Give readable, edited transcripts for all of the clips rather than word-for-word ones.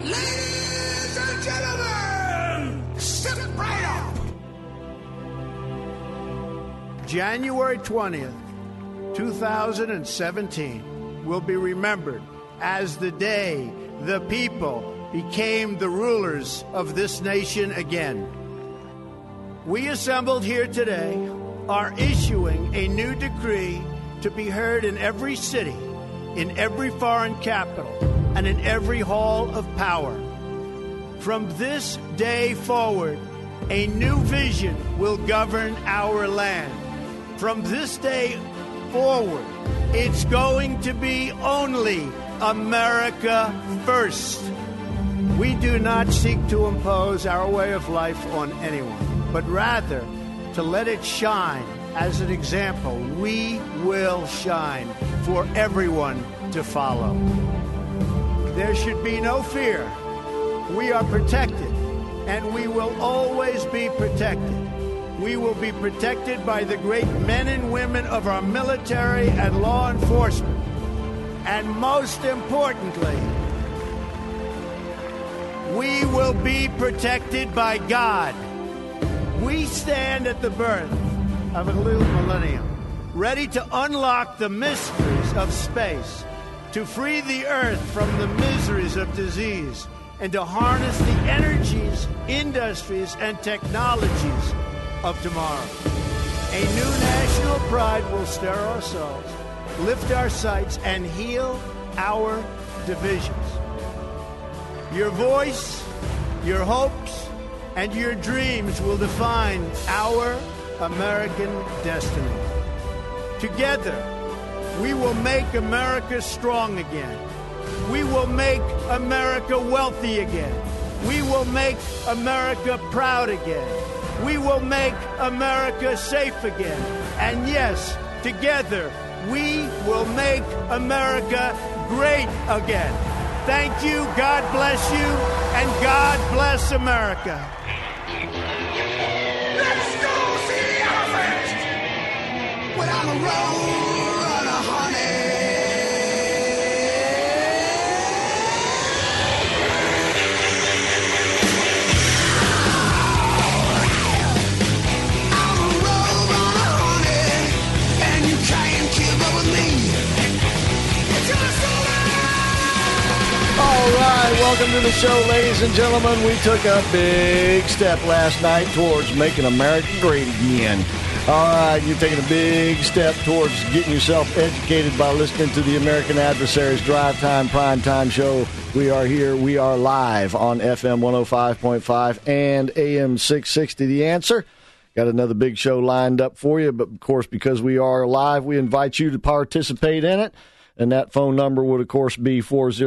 Ladies and gentlemen, step right up. January 20th, 2017 will be remembered as the day the people became the rulers of this nation again. We assembled here today are issuing a new decree to be heard in every city, in every foreign capital, and in every hall of power. From this day forward, a new vision will govern our land. From this day forward, it's going to be only America first. We do not seek to impose our way of life on anyone, but rather to let it shine as an example. We will shine for everyone to follow. There should be no fear. We are protected, and we will always be protected. We will be protected by the great men and women of our military and law enforcement. And most importantly, we will be protected by God. We stand at the birth of a new millennium, ready to unlock the mysteries of space, to free the earth from the miseries of disease, and to harness the energies, industries, and technologies of tomorrow. A new national pride will stir our souls, lift our sights, and heal our divisions. Your voice, your hopes, and your dreams will define our American destiny. Together, we will make America strong again. We will make America wealthy again. We will make America proud again. We will make America safe again. And yes, together, we will make America great again. Thank you, God bless you, and God bless America. Let's go see the elephant. We're on the road, honey. All right, welcome to the show, ladies and gentlemen. We took a big step last night towards making America great again. All right, you're taking a big step towards getting yourself educated by listening to the American Adversaries Drive Time Prime Time Show. We are here. We are live on FM 105.5 and AM 660. The Answer. Got another big show lined up for you, but of course, because we are live, we invite you to participate in it. And that phone number would, of course, be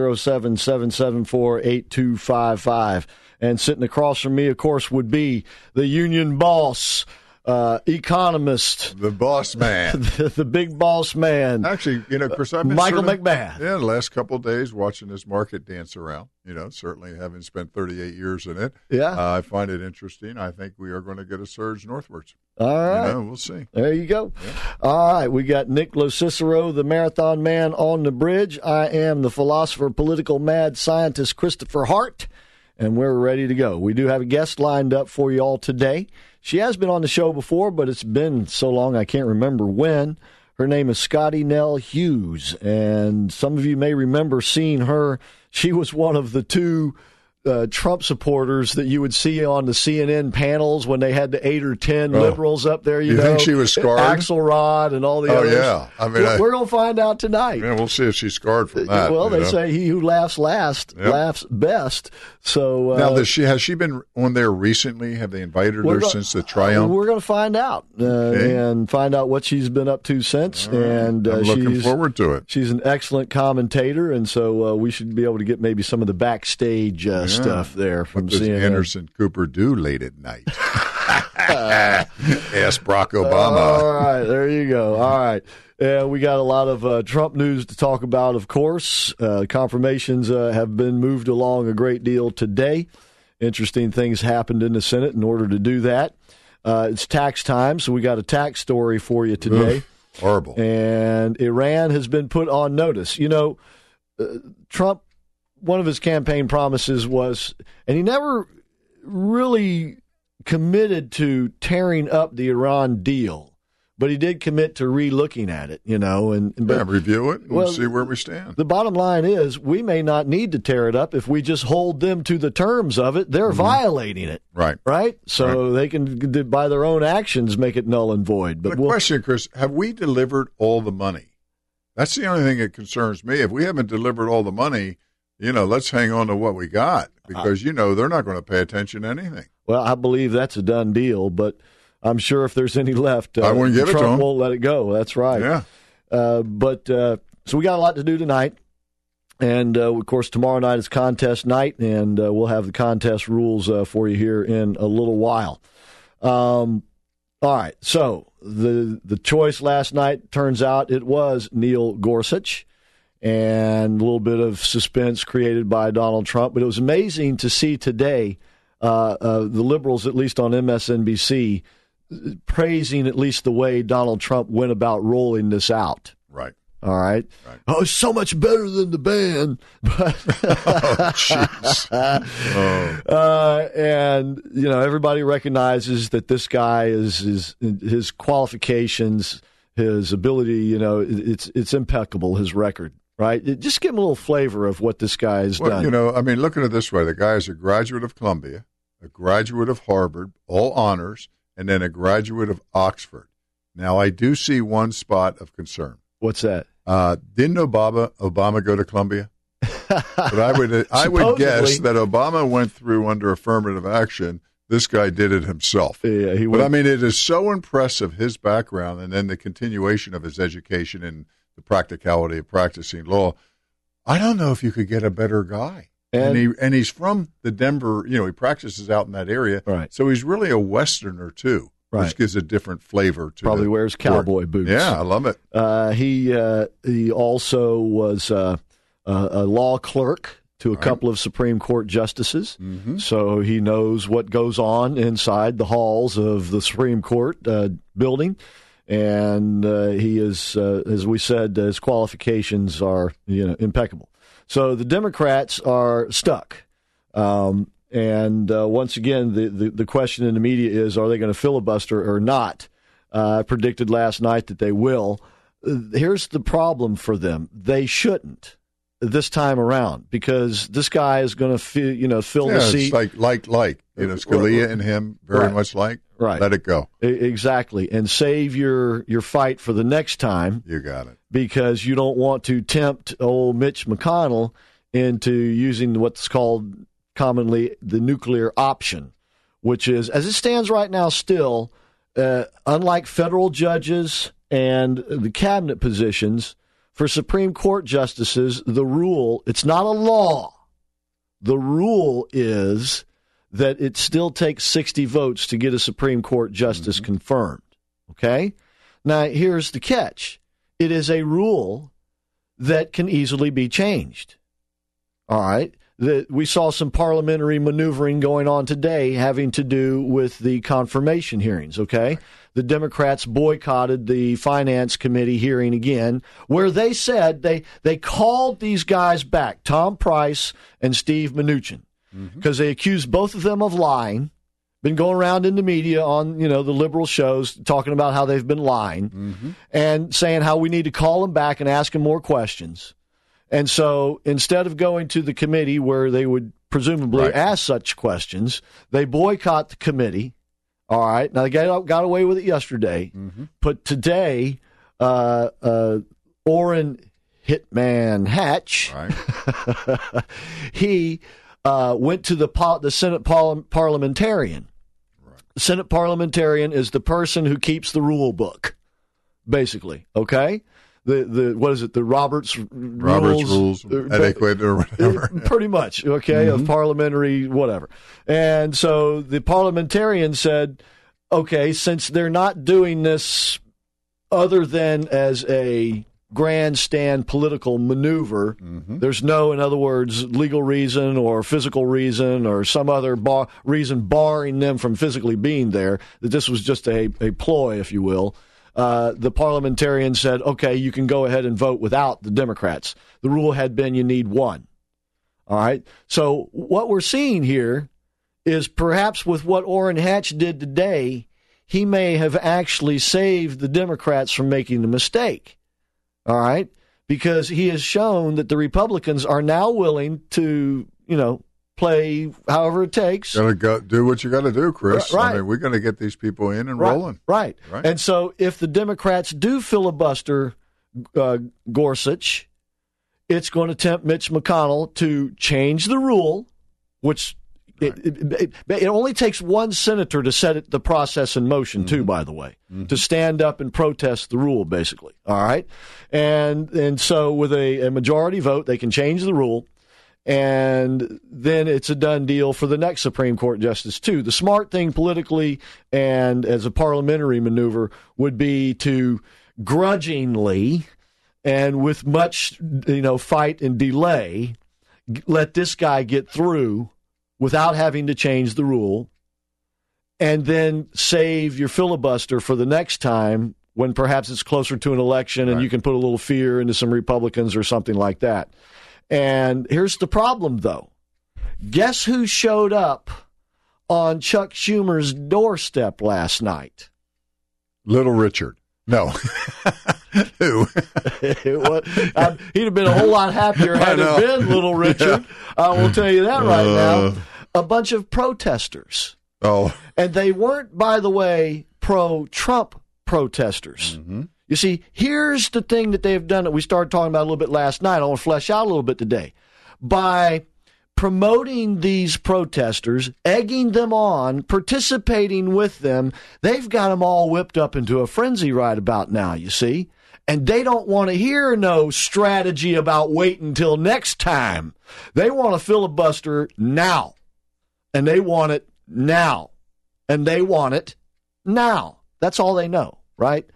407-774-8255. And sitting across from me, of course, would be the union boss, economist. The boss man. the big boss man. Actually, Chris, I've been Michael McMahon. Yeah, the last couple of days watching this market dance around. Certainly having spent 38 years in it. Yeah. I find it interesting. I think we are going to get a surge northwards. All right. We'll see. There you go. Yeah. All right. We got Nick Locicero, the marathon man, on the bridge. I am the philosopher, political mad scientist, Christopher Hart, and we're ready to go. We do have a guest lined up for you all today. She has been on the show before, but it's been so long I can't remember when. Her name is Scotty Nell Hughes, and some of you may remember seeing her. She was one of the two Trump supporters that you would see on the CNN panels when they had the 8 or 10 liberals up there. You know, think she was scarred? Axelrod and all the others. Oh, yeah. We're going to find out tonight. Yeah, we'll see if she's scarred from that. Well, they say he who laughs last laughs best. So now, has she been on there recently? Have they invited her since the triumph? We're going to find out and find out what she's been up to since. Right. And I'm looking forward to it. She's an excellent commentator, and so we should be able to get maybe some of the backstage stuff there from what does CNN. Anderson Cooper do late at night? Ask Barack Obama. All right, there you go. All right. We got a lot of Trump news to talk about, of course. Confirmations have been moved along a great deal today. Interesting things happened in the Senate in order to do that. It's tax time, so we got a tax story for you today. Horrible. And Iran has been put on notice. Trump one of his campaign promises was, and he never really committed to tearing up the Iran deal, but he did commit to re-looking at it, but review it and see where we stand. The bottom line is we may not need to tear it up if we just hold them to the terms of it. They're violating it. Right? So they can, by their own actions, make it null and void. But question, Chris, have we delivered all the money? That's the only thing that concerns me. If we haven't delivered all the money, let's hang on to what we got because, they're not going to pay attention to anything. Well, I believe that's a done deal, but I'm sure if there's any left, I wouldn't give Trump it to him. won't let it go. That's right. Yeah. So we got a lot to do tonight. And, of course, tomorrow night is contest night, and we'll have the contest rules for you here in a little while. All right, so the choice last night, turns out it was Neil Gorsuch, and a little bit of suspense created by Donald Trump. But it was amazing to see today the liberals, at least on MSNBC, praising at least the way Donald Trump went about rolling this out. Right. All right. Oh, it's so much better than the ban. Jeez. And, everybody recognizes that this guy is his qualifications, his ability, it's impeccable, his record, right? Just give him a little flavor of what this guy has done. Look at it this way. The guy is a graduate of Columbia, a graduate of Harvard, all honors, and then a graduate of Oxford. Now, I do see one spot of concern. What's that? Didn't Obama go to Columbia? But I would guess that Obama went through under affirmative action. This guy did it himself. Yeah, he would. But it is so impressive, his background, and then the continuation of his education and the practicality of practicing law. I don't know if you could get a better guy. And he's from the Denver. He practices out in that area. Right. So he's really a Westerner too. Right. Which gives a different flavor to Probably wears cowboy boots. Yeah, I love it. He also was a law clerk to a couple of Supreme Court justices, so he knows what goes on inside the halls of the Supreme Court building. And he is, as we said, his qualifications are impeccable. So the Democrats are stuck. And once again, the question in the media is, are they going to filibuster or not? I predicted last night that they will. Here's the problem for them. They shouldn't this time around because this guy is going to fill the seat. It's like Scalia and him very much like. Right. Let it go. Exactly. And save your fight for the next time. You got it. Because you don't want to tempt old Mitch McConnell into using what's called commonly the nuclear option, which is, as it stands right now still, unlike federal judges and the cabinet positions, for Supreme Court justices, the rule, it's not a law. The rule is that it still takes 60 votes to get a Supreme Court justice confirmed. Okay? Now, here's the catch. It is a rule that can easily be changed. All right? We saw some parliamentary maneuvering going on today having to do with the confirmation hearings, okay? The Democrats boycotted the Finance Committee hearing again, where they said they called these guys back, Tom Price and Steve Mnuchin, because they accused both of them of lying, been going around in the media on, the liberal shows talking about how they've been lying and saying how we need to call them back and ask them more questions. And so instead of going to the committee where they would presumably ask such questions, they boycott the committee. All right. Now, they got away with it yesterday. But today, Orrin Hitman Hatch, he went to the Senate parliamentarian. The Senate parliamentarian is the person who keeps the rule book, basically. Okay? What is it? The Robert's rules, etiquette, or whatever. Pretty much, okay, of parliamentary whatever. And so the parliamentarian said, okay, since they're not doing this other than as a grandstand political maneuver, there's no, in other words, legal reason or physical reason or some other reason barring them from physically being there, that this was just a ploy, if you will. The parliamentarian said, okay, you can go ahead and vote without the Democrats. The rule had been you need one. All right. So what we're seeing here is perhaps with what Orrin Hatch did today, he may have actually saved the Democrats from making a mistake. All right. Because he has shown that the Republicans are now willing to, play however it takes. Gotta go do what you got to do, Chris. Right. I mean, we're going to get these people in and rolling. Right. And so if the Democrats do filibuster Gorsuch, it's going to tempt Mitch McConnell to change the rule, which it only takes one senator to set the process in motion, too, by the way, to stand up and protest the rule, basically. All right? And so with a majority vote, they can change the rule, and then it's a done deal for the next Supreme Court justice, too. The smart thing politically and as a parliamentary maneuver would be to grudgingly and with much, fight and delay, let this guy get through without having to change the rule, and then save your filibuster for the next time when perhaps it's closer to an election and you can put a little fear into some Republicans or something like that. And here's the problem, though. Guess who showed up on Chuck Schumer's doorstep last night? Little Richard. No. Who? He'd have been a whole lot happier had it been Little Richard. I will tell you that right now. A bunch of protesters. Oh. And they weren't, by the way, pro-Trump protesters. Mm-hmm. You see, here's the thing that they've done that we started talking about a little bit last night. I want to flesh out a little bit today. By promoting these protesters, egging them on, participating with them, they've got them all whipped up into a frenzy right about now, you see. And they don't want to hear no strategy about waiting until next time. They want a filibuster now. And they want it now. And they want it now. That's all they know, right?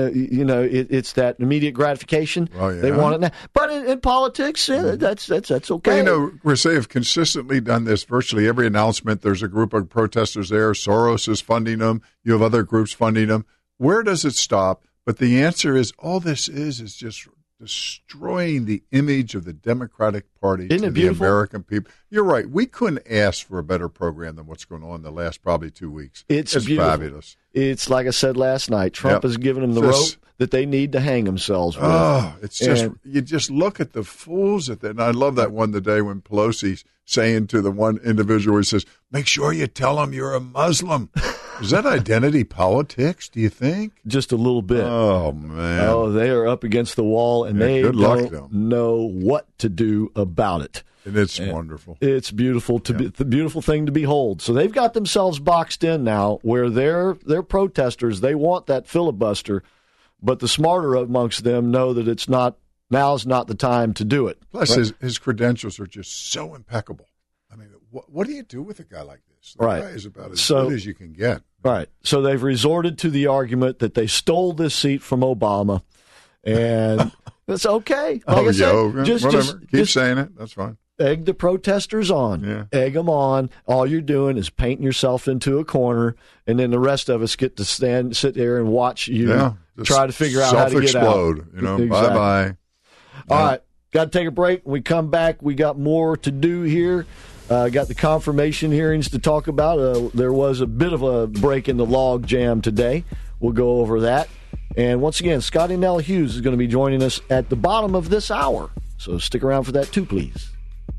It's that immediate gratification. Oh, yeah. They want it now. But in politics, that's okay. Well, Grisey have consistently done this. Virtually every announcement, there's a group of protesters there. Soros is funding them. You have other groups funding them. Where does it stop? But the answer is all this is just destroying the image of the Democratic Party to the American people. You're right. We couldn't ask for a better program than what's going on the last probably 2 weeks. It's fabulous. It's like I said last night. Trump has given them the rope that they need to hang themselves with. Oh, it's just you just look at the fools at that. And I love that one today when Pelosi's saying to the one individual, he says, "Make sure you tell them you're a Muslim." Is that identity politics, do you think? Just a little bit. Oh, man. Oh, they are up against the wall, and they don't know what to do about it. And it's wonderful. It's beautiful the beautiful thing to behold. So they've got themselves boxed in now where they're protesters. They want that filibuster, but the smarter amongst them know that now's not the time to do it. Plus, his credentials are just so impeccable. I mean, what do you do with a guy like this? The guy is about as good as you can get. Right. So they've resorted to the argument that they stole this seat from Obama, and it's okay. Like whatever. Keep saying it. That's fine. Egg the protesters on. Yeah. Egg them on. All you're doing is painting yourself into a corner, and then the rest of us get to sit there and watch you try to figure out how to get out. Self-explode. Bye-bye. All right. Got to take a break. When we come back, we got more to do here. Got the confirmation hearings to talk about. There was a bit of a break in the log jam today. We'll go over that. And once again, Scotty Nell Hughes is going to be joining us at the bottom of this hour. So stick around for that too, please.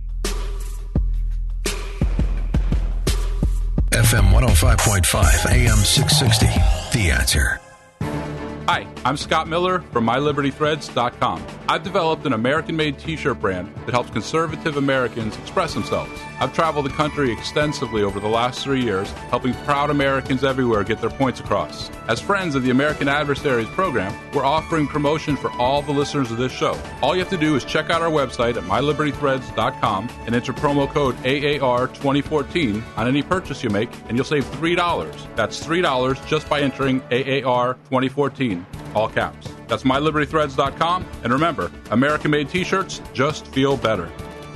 FM 105.5, AM 660. The Answer. Hi, I'm Scott Miller from MyLibertyThreads.com. I've developed an American-made t-shirt brand that helps conservative Americans express themselves. I've traveled the country extensively over the last 3 years, helping proud Americans everywhere get their points across. As friends of the American Adversaries program, we're offering promotion for all the listeners of this show. All you have to do is check out our website at MyLibertyThreads.com and enter promo code AAR2014 on any purchase you make, and you'll save $3. That's $3 just by entering AAR2014, all caps. That's MyLibertyThreads.com, and remember, American-made t-shirts just feel better.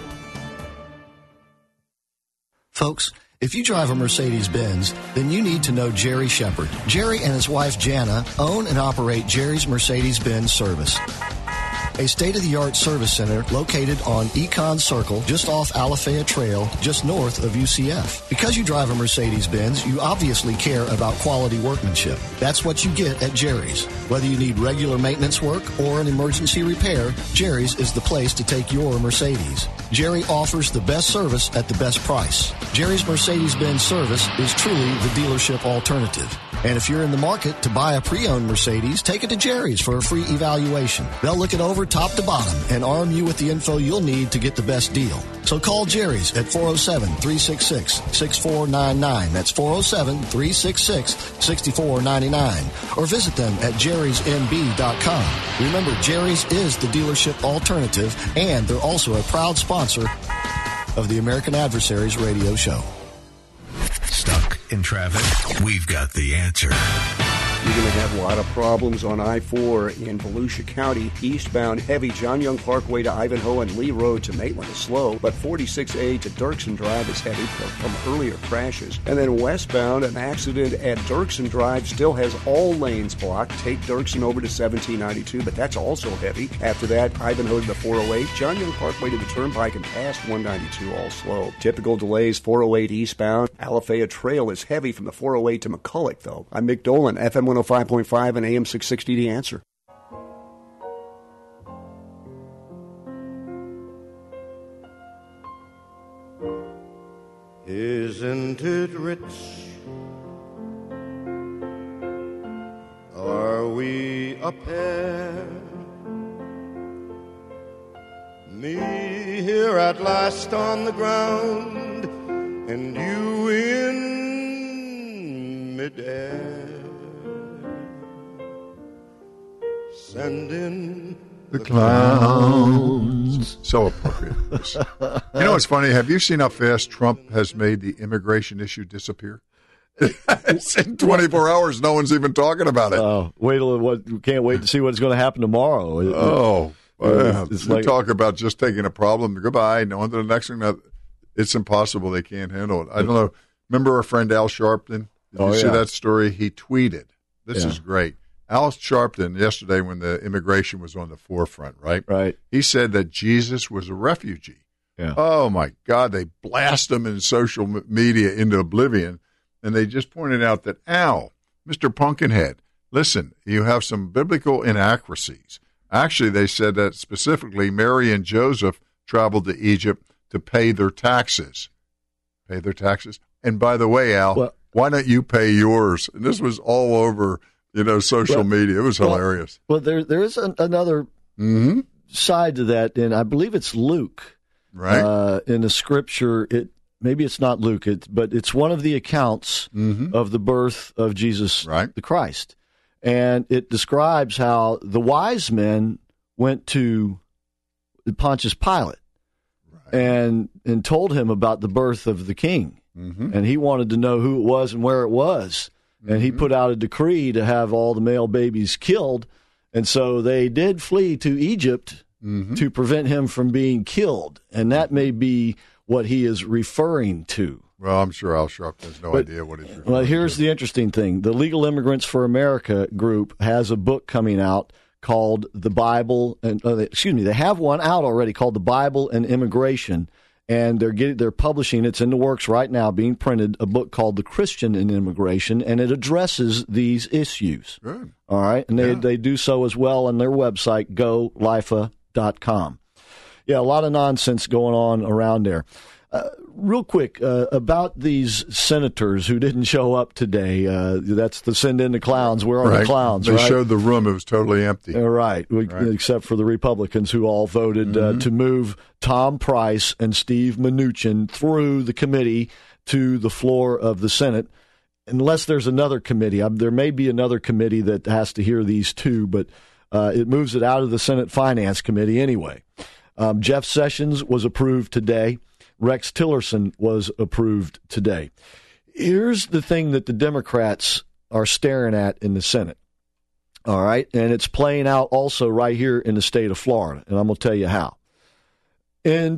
Folks, if you drive a Mercedes-Benz, then you need to know Jerry Shepard. Jerry and his wife, Jana, own and operate Jerry's Mercedes-Benz service. a state-of-the-art service center located on Econ Circle, just off Alafaya Trail, just north of UCF. Because you drive a Mercedes-Benz, you obviously care about quality workmanship. That's what you get at Jerry's. Whether you need regular maintenance work or an emergency repair, Jerry's is the place to take your Mercedes. Jerry offers the best service at the best price. Jerry's Mercedes-Benz service is truly the dealership alternative. And if you're in the market to buy a pre-owned Mercedes, take it to Jerry's for a free evaluation. They'll look it over top to bottom and arm you with the info you'll need to get the best deal. So call Jerry's at 407-366-6499. That's 407-366-6499. Or visit them at jerrysnb.com. Remember, Jerry's is the dealership alternative, and they're also a proud sponsor of the American Adversaries radio show. Stuck in traffic? We've got the answer. You're going to have a lot of problems on I-4 in Volusia County. Eastbound heavy John Young Parkway to Ivanhoe and Lee Road to Maitland is slow, but 46A to Dirksen Drive is heavy from earlier crashes. And then westbound, an accident at Dirksen Drive still has all lanes blocked. Take Dirksen over to 1792, but that's also heavy. After that, Ivanhoe to the 408, John Young Parkway to the Turnpike and past 192, all slow. Typical delays, 408 eastbound. Alafaya Trail is heavy from the 408 to McCulloch, though. I'm Mick Dolan, FM 105.5 and AM 660, The Answer. Isn't it rich? Are we a pair? Me here at last on the ground, and you in midair. Send in the clowns. So appropriate. You know what's funny? Have you seen how fast Trump has made the immigration issue disappear? It's in 24 hours, no one's even talking about it. Can't wait to see what's going to happen tomorrow. It's like, talk about just taking a problem, goodbye, no on to the next thing. It's impossible. They can't handle it. I don't know. Remember our friend Al Sharpton? Did you see that story? He tweeted. This is great. Al Sharpton, yesterday when the immigration was on the forefront, right? He said that Jesus was a refugee. Yeah. Oh, my God. They blast him in social media into oblivion. And they just pointed out that, Al, Mr. Pumpkinhead, listen, you have some biblical inaccuracies. Actually, they said that specifically Mary and Joseph traveled to Egypt to pay their taxes. Pay their taxes? And by the way, Al, why don't you pay yours? And this was all over social media. It was hilarious. Well, there is another side to that, and I believe it's Luke. Right. In the scripture, maybe it's not Luke, but it's one of the accounts of the birth of Jesus the Christ. And it describes how the wise men went to Pontius Pilate and told him about the birth of the king. And he wanted to know who it was and where it was. And he put out a decree to have all the male babies killed. And so they did flee to Egypt to prevent him from being killed. And that may be what he is referring to. Well, I'm sure Al Sharpton has no idea what he's referring to. Well, here's the interesting thing. The Legal Immigrants for America group has a book coming out called The Bible. They have one out already called The Bible and Immigration. And they're publishing, it's in the works right now, being printed, a book called The Christian in Immigration, and it addresses these issues. Good. All right? And they do so as well on their website, golifa.com. Yeah, a lot of nonsense going on around there. Real quick, about these senators who didn't show up today, that's the send in the clowns. Where are the clowns? They showed the room. It was totally empty. Right. Except for the Republicans who all voted to move Tom Price and Steve Mnuchin through the committee to the floor of the Senate. Unless there's another committee. There may be another committee that has to hear these two, but it moves it out of the Senate Finance Committee anyway. Jeff Sessions was approved today. Rex Tillerson was approved today. Here's the thing that the Democrats are staring at in the Senate. All right. And it's playing out also right here in the state of Florida. And I'm going to tell you how. In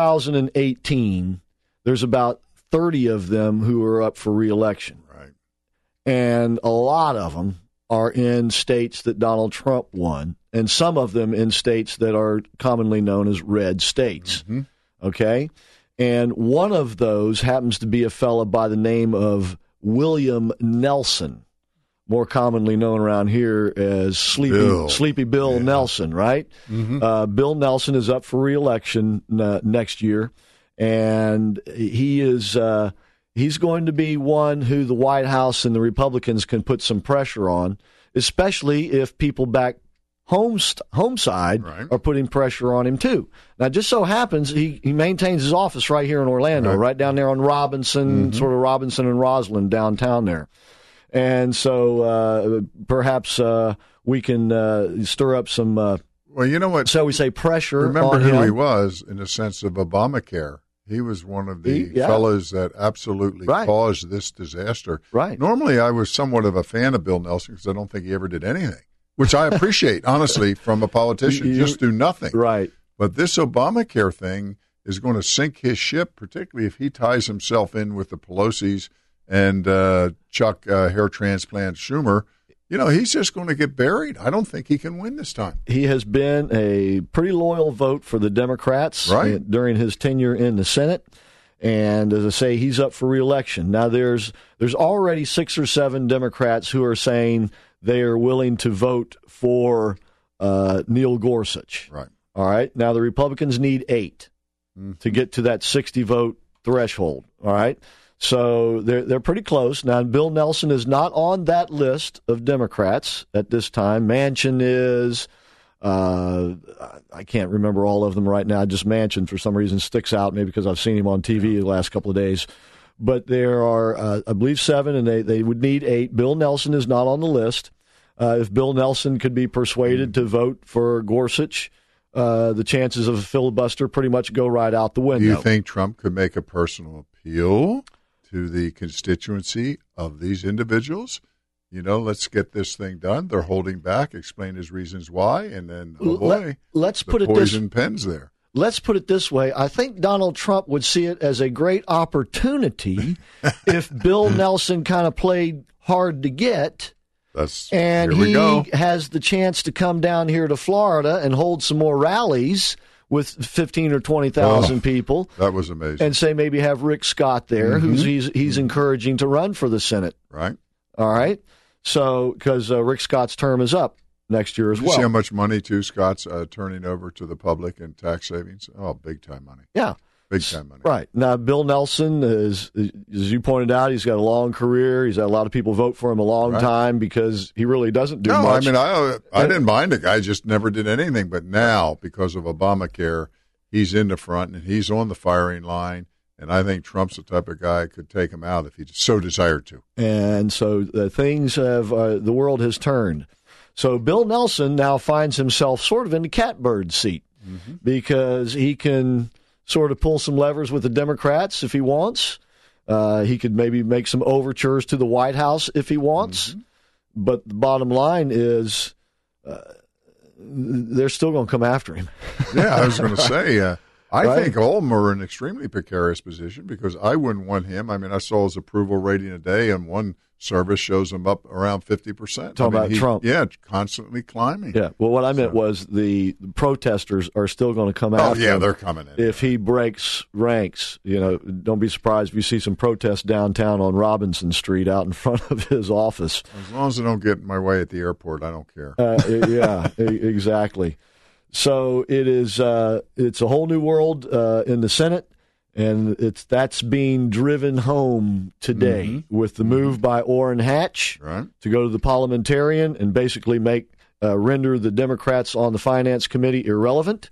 2018, there's about 30 of them who are up for reelection. Right. And a lot of them are in states that Donald Trump won, and some of them in states that are commonly known as red states. Mm-hmm. Okay? And one of those happens to be a fellow by the name of William Nelson, more commonly known around here as Sleepy Bill Nelson, right? Mm-hmm. Bill Nelson is up for re-election next year, and he is he's going to be one who the White House and the Republicans can put some pressure on, especially if people back home side are putting pressure on him too. Now, just so happens he maintains his office right here in Orlando, right down there on Robinson, sort of Robinson and Roslyn downtown there. And so perhaps we can stir up some, well, you know what? So we say pressure. Remember on who him. he was in the sense of Obamacare. He was one of the fellows that absolutely caused this disaster. Right. Normally, I was somewhat of a fan of Bill Nelson because I don't think he ever did anything, which I appreciate, honestly, from a politician. Just do nothing. Right. But this Obamacare thing is going to sink his ship, particularly if he ties himself in with the Pelosi's and Chuck hair transplant Schumer. You know, he's just going to get buried. I don't think he can win this time. He has been a pretty loyal vote for the Democrats during his tenure in the Senate. And as I say, he's up for re-election. Now, there's already 6 or 7 Democrats who are saying they are willing to vote for Neil Gorsuch. Right. All right. Now, the Republicans need 8 to get to that 60-vote threshold. All right. So they're pretty close. Now, Bill Nelson is not on that list of Democrats at this time. Manchin is. I can't remember all of them right now. Just Manchin, for some reason, sticks out, maybe because I've seen him on TV the last couple of days. But there are, I believe, 7, and they would need 8. Bill Nelson is not on the list. If Bill Nelson could be persuaded to vote for Gorsuch, the chances of a filibuster pretty much go right out the window. Do you think Trump could make a personal appeal to the constituency of these individuals? You know, let's get this thing done. They're holding back. Explain his reasons why, and then let's put it poison pens there. Let's put it this way. I think Donald Trump would see it as a great opportunity if Bill Nelson kind of played hard to get. And he has the chance to come down here to Florida and hold some more rallies with 15 or 20,000 people. That was amazing. And say maybe have Rick Scott there, who's he's encouraging to run for the Senate. Right. All right. So, because Rick Scott's term is up next year as well. You see how much money, too, Scott's turning over to the public in tax savings? Oh, big-time money. Yeah. Big-time money. Right. Now, Bill Nelson, is, as you pointed out, he's got a long career. He's had a lot of people vote for him a long time because he really doesn't do much. No, I mean, I didn't mind the guy, just never did anything. But now, because of Obamacare, he's in the front and he's on the firing line. And I think Trump's the type of guy who could take him out if he so desired to. And so things have, the world has turned. So Bill Nelson now finds himself sort of in the catbird seat because he can sort of pull some levers with the Democrats if he wants. He could maybe make some overtures to the White House if he wants. But the bottom line is they're still going to come after him. Yeah, I was going to say, I think all of them are in an extremely precarious position because I wouldn't want him. I mean, I saw his approval rating today, and one service shows him up around 50%. Talking about Trump. Yeah, constantly climbing. Yeah, well, what I meant was the protesters are still going to come after him. They're coming in. If he breaks ranks, you know, don't be surprised if you see some protests downtown on Robinson Street out in front of his office. As long as they don't get in my way at the airport, I don't care. Yeah, exactly. So it is. It's a whole new world in the Senate, and that's being driven home today with the move by Orrin Hatch to go to the parliamentarian and basically render the Democrats on the Finance Committee irrelevant,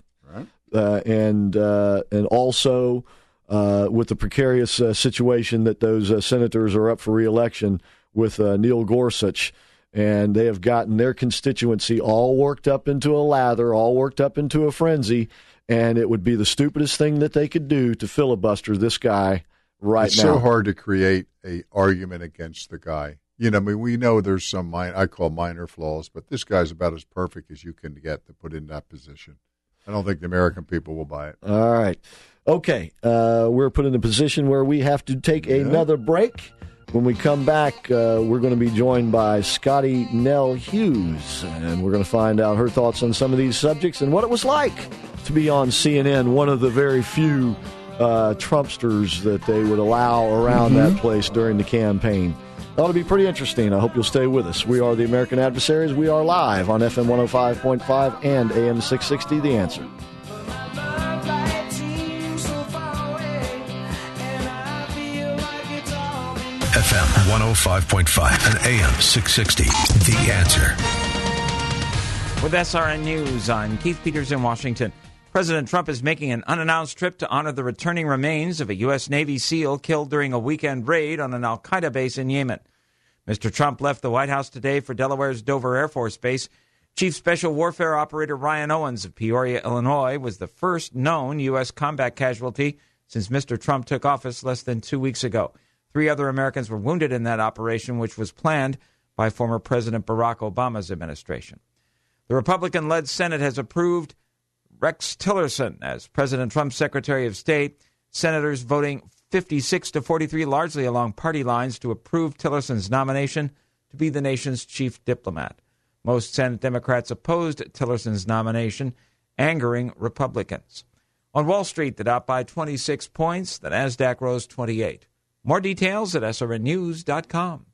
and also with the precarious situation that those senators are up for re-election with Neil Gorsuch. And they have gotten their constituency all worked up into a lather, all worked up into a frenzy, and it would be the stupidest thing that they could do to filibuster this guy right now. It's so hard to create an argument against the guy. You know, I mean, we know there's some I call minor flaws, but this guy's about as perfect as you can get to put in that position. I don't think the American people will buy it. All right. Okay. We're put in a position where we have to take another break. When we come back, we're going to be joined by Scotty Nell Hughes, and we're going to find out her thoughts on some of these subjects and what it was like to be on CNN, one of the very few Trumpsters that they would allow around that place during the campaign. That ought to be pretty interesting. I hope you'll stay with us. We are the American Adversaries. We are live on FM 105.5 and AM 660, The Answer. FM 105.5 and AM 660, The Answer. With SRN News, I'm Keith Peters in Washington. President Trump is making an unannounced trip to honor the returning remains of a U.S. Navy SEAL killed during a weekend raid on an al-Qaeda base in Yemen. Mr. Trump left the White House today for Delaware's Dover Air Force Base. Chief Special Warfare Operator Ryan Owens of Peoria, Illinois, was the first known U.S. combat casualty since Mr. Trump took office less than 2 weeks ago. 3 other Americans were wounded in that operation, which was planned by former President Barack Obama's administration. The Republican-led Senate has approved Rex Tillerson as President Trump's Secretary of State. Senators voting 56 to 43, largely along party lines, to approve Tillerson's nomination to be the nation's chief diplomat. Most Senate Democrats opposed Tillerson's nomination, angering Republicans. On Wall Street, the Dow by 26 points. The Nasdaq rose 28. More details at srnnews.com.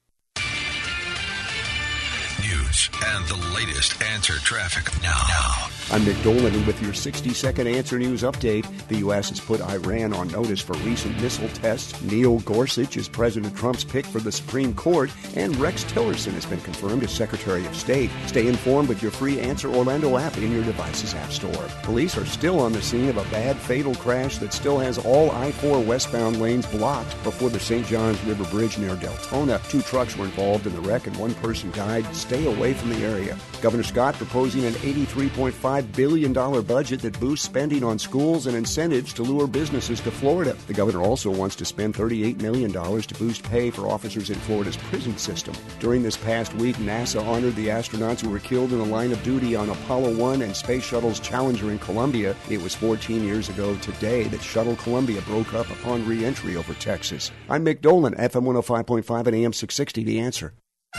News and the latest Answer traffic now. I'm Mick Dolan with your 60-second Answer News update. The U.S. has put Iran on notice for recent missile tests. Neil Gorsuch is President Trump's pick for the Supreme Court, and Rex Tillerson has been confirmed as Secretary of State. Stay informed with your free Answer Orlando app in your device's app store. Police are still on the scene of a bad fatal crash that still has all I-4 westbound lanes blocked before the St. Johns River Bridge near Deltona. 2 trucks were involved in the wreck and 1 person died. Stay away from the area. Governor Scott proposing an $83.5 billion budget that boosts spending on schools and incentives to lure businesses to Florida. The governor also wants to spend $38 million to boost pay for officers in Florida's prison system. During this past week, NASA honored the astronauts who were killed in the line of duty on Apollo 1 and Space Shuttle's Challenger in Columbia. It was 14 years ago today that Shuttle Columbia broke up upon re-entry over Texas. I'm Mick Dolan, FM 105.5 and AM 660, The Answer.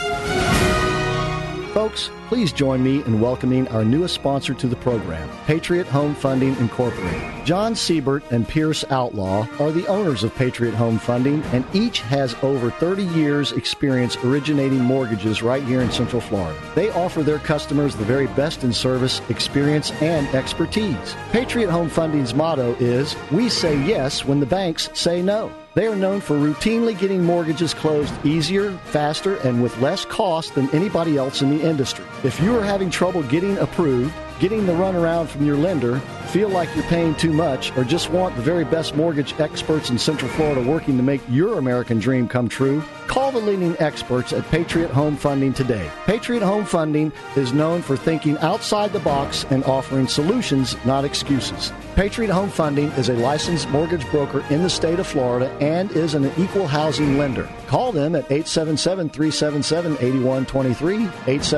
Folks, please join me in welcoming our newest sponsor to the program, Patriot Home Funding Incorporated. John Siebert and Pierce Outlaw are the owners of Patriot Home Funding, and each has over 30 years' experience originating mortgages right here in Central Florida. They offer their customers the very best in service, experience, and expertise. Patriot Home Funding's motto is, "We say yes when the banks say no." They are known for routinely getting mortgages closed easier, faster, and with less cost than anybody else in the industry. If you are having trouble getting approved, getting the runaround from your lender, feel like you're paying too much, or just want the very best mortgage experts in Central Florida working to make your American dream come true, call the leading experts at Patriot Home Funding today. Patriot Home Funding is known for thinking outside the box and offering solutions, not excuses. Patriot Home Funding is a licensed mortgage broker in the state of Florida and is an equal housing lender. Call them at 877-377-8123,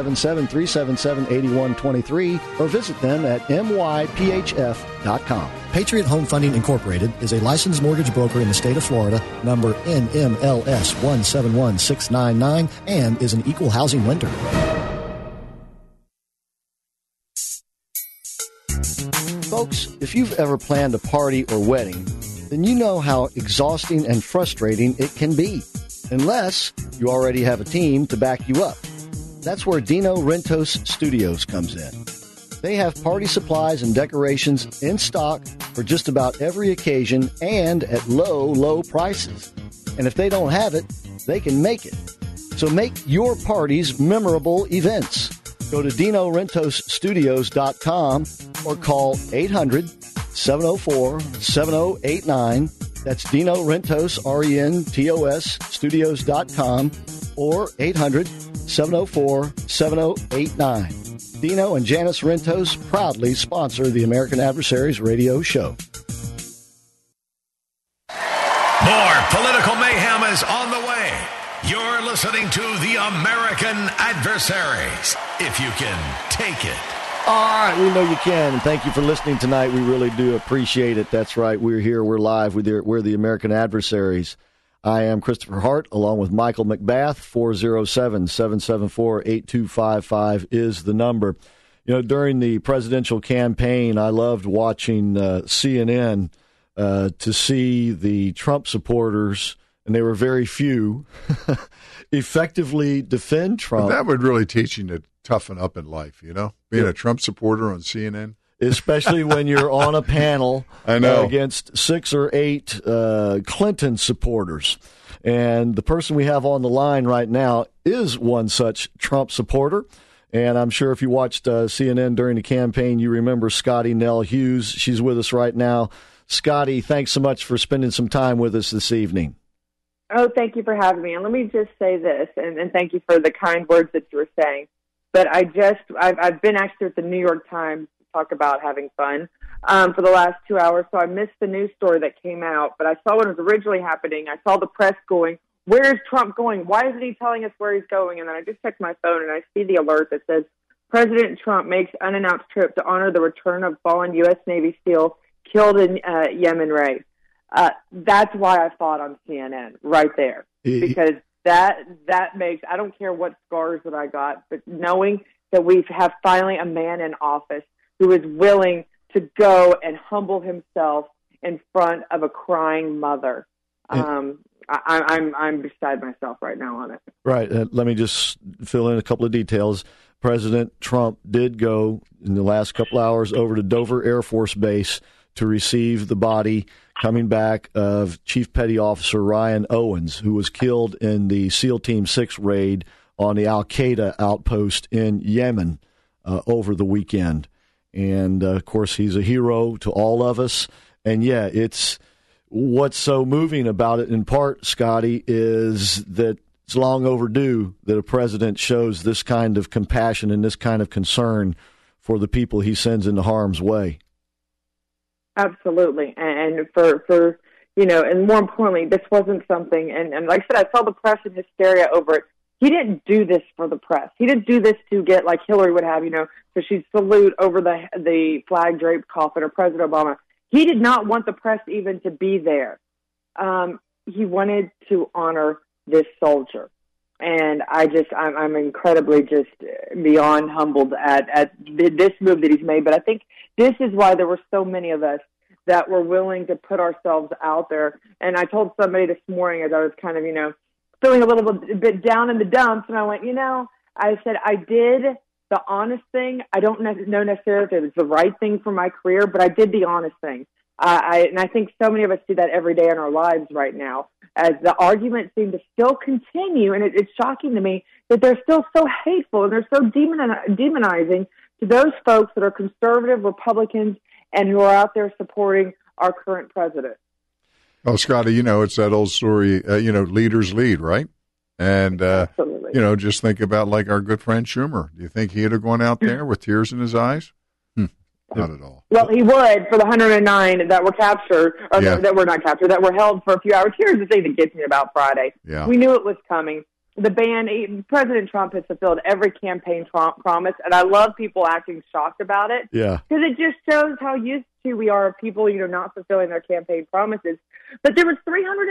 877-377-8123, or visit them at myphf.com. Patriot Home Funding Incorporated is a licensed mortgage broker in the state of Florida, number NMLS 171699, and is an equal housing lender. Folks, if you've ever planned a party or wedding, then you know how exhausting and frustrating it can be, unless you already have a team to back you up. That's where Dino Rentos Studios comes in. They have party supplies and decorations in stock for just about every occasion and at low, low prices. And if they don't have it, they can make it. So make your parties memorable events. Go to DinoRentosStudios.com or call 800-704-7089. That's Dino Rentos, R-E-N-T-O-S, Studios.com or 800-704-7089. Dino and Janice Rentos proudly sponsor the American Adversaries radio show. More political mayhem is on the way. You're listening to the American Adversaries, if you can take it. All right, we know you can, and thank you for listening tonight. We really do appreciate it. That's right, we're here, we're live, we're the American Adversaries. I am Christopher Hart, along with Michael McBath. 407-774-8255 is the number. You know, during the presidential campaign, I loved watching CNN to see the Trump supporters, and they were very few, effectively defend Trump. But that would really teach you to toughen up in life, you know, being a Trump supporter on CNN. Especially when you're on a panel against 6 or 8 Clinton supporters. And the person we have on the line right now is one such Trump supporter. And I'm sure if you watched CNN during the campaign, you remember Scotty Nell Hughes. She's with us right now. Scotty, thanks so much for spending some time with us this evening. Oh, thank you for having me. And let me just say this, and thank you for the kind words that you were saying. But I've been actually at the New York Times to talk about having fun for the last 2 hours, so I missed the news story that came out. But I saw when it was originally happening. I saw the press going, "Where is Trump going? Why isn't he telling us where he's going?" And then I just checked my phone, and I see the alert that says, "President Trump makes unannounced trip to honor the return of fallen U.S. Navy SEAL killed in Yemen raid." That's why I fought on CNN right there, because that makes, I don't care what scars that I got, but knowing that we have finally a man in office who is willing to go and humble himself in front of a crying mother. I'm beside myself right now on it. Right. Let me just fill in a couple of details. President Trump did go in the last couple hours over to Dover Air Force Base to receive the body coming back of Chief Petty Officer Ryan Owens, who was killed in the SEAL Team 6 raid on the Al-Qaeda outpost in Yemen over the weekend. And, of course, he's a hero to all of us. And, yeah, it's what's so moving about it in part, Scotty, is that it's long overdue that a president shows this kind of compassion and this kind of concern for the people he sends into harm's way. Absolutely. And for you know, and more importantly, this wasn't something, and like I said, I saw the press in hysteria over it. He didn't do this for the press. He didn't do this to get, like Hillary would have, you know, so she'd salute over the flag-draped coffin, or President Obama. He did not want the press even to be there. He wanted to honor this soldier. And I'm incredibly just beyond humbled at this move that he's made. But I think this is why there were so many of us that were willing to put ourselves out there. And I told somebody this morning, as I was kind of, you know, feeling a little bit down in the dumps, and I went, you know, I said, I did the honest thing. I don't know necessarily if it was the right thing for my career, but I did the honest thing. And I think so many of us do that every day in our lives right now, as the arguments seem to still continue. And it's shocking to me that they're still so hateful and they're so demonizing to those folks that are conservative Republicans and who are out there supporting our current president. Well, Scotty, you know, it's that old story, you know, leaders lead, right? And, you know, just think about like our good friend Schumer. Do you think he'd have gone out there with tears in his eyes? Not at all. Well, he would for the 109 that were captured, or that were not captured, that were held for a few hours. Here's the thing that gets me about Friday. Yeah. We knew it was coming. The ban, President Trump has fulfilled every campaign promise, and I love people acting shocked about it. Yeah. Because it just shows how used to we are of people, you know, not fulfilling their campaign promises. But there was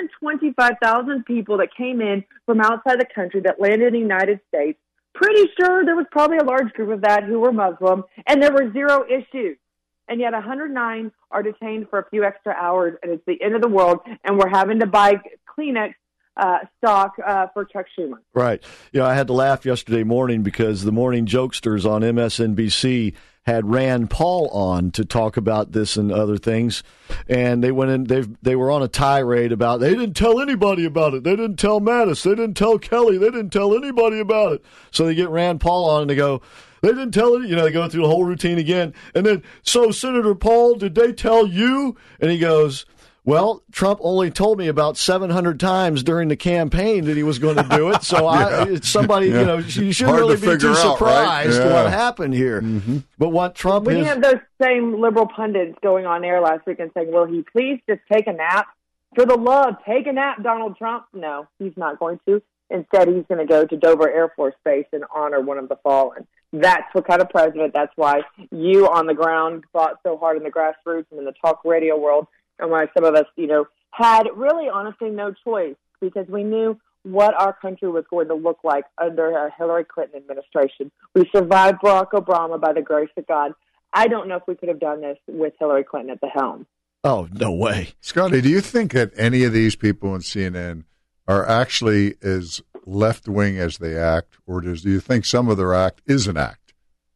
325,000 people that came in from outside the country that landed in the United States. Pretty sure there was probably a large group of that who were Muslim, and there were zero issues. And yet 109 are detained for a few extra hours, and it's the end of the world, and we're having to buy Kleenex stock for Chuck Schumer. Right. You know, I had to laugh yesterday morning because the morning jokesters on MSNBC had Rand Paul on to talk about this and other things, and they went in. They were on a tirade about they didn't tell anybody about it. They didn't tell Mattis. They didn't tell Kelly. They didn't tell anybody about it. So they get Rand Paul on and they go, they didn't tell it. You know, they go through the whole routine again, and then so Senator Paul, did they tell you? And he goes, well, Trump only told me about 700 times during the campaign that he was going to do it. So it's somebody, you know, you shouldn't really be too surprised what happened here. Mm-hmm. But what Trump We have those same liberal pundits going on air last week and saying, will he please just take a nap? For the love, take a nap, Donald Trump. No, he's not going to. Instead, he's going to go to Dover Air Force Base and honor one of the fallen. That's what kind of president. That's why you on the ground fought so hard in the grassroots and in the talk radio world. And why some of us, you know, had really, honestly, no choice because we knew what our country was going to look like under a Hillary Clinton administration. We survived Barack Obama by the grace of God. I don't know if we could have done this with Hillary Clinton at the helm. Oh, no way. Scotty, do you think that any of these people in CNN are actually as left-wing as they act, or do you think some of their act is an act?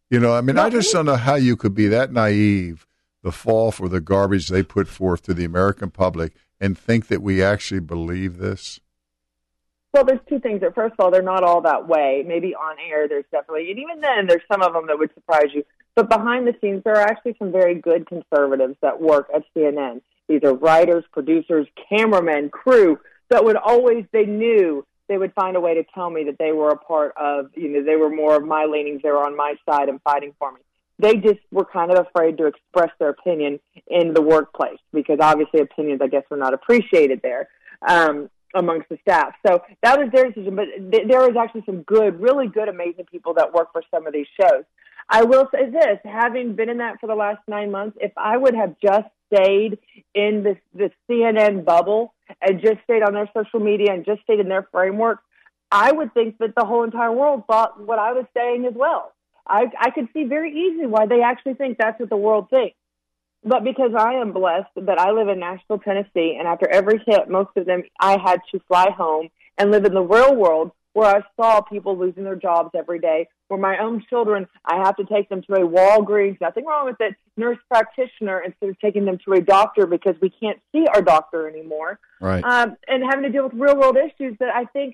I just don't know how you could be that naive to fall for the garbage they put forth to the American public and think that we actually believe this. Well, there's two things. First of all, they're not all that way. Maybe on air, there's definitely, and even then, there's some of them that would surprise you. But behind the scenes, there are actually some very good conservatives that work at CNN. These are writers, producers, cameramen, crew that would always, they knew they would find a way to tell me that they were a part of, they were more of my leanings, they were on my side and fighting for me. They just were kind of afraid to express their opinion in the workplace because obviously opinions, I guess, were not appreciated there amongst the staff. So that was their decision. But there was actually some good, really good, amazing people that work for some of these shows. I will say this, having been in that for the last 9 months, if I would have just stayed in this CNN bubble and just stayed on their social media and just stayed in their framework, I would think that the whole entire world thought what I was saying as well. I could see very easily why they actually think that's what the world thinks. But because I am blessed that I live in Nashville, Tennessee, and after every hit, most of them, I had to fly home and live in the real world where I saw people losing their jobs every day, where my own children, I have to take them to a Walgreens, nothing wrong with it, nurse practitioner instead of taking them to a doctor because we can't see our doctor anymore. Right. And having to deal with real world issues that I think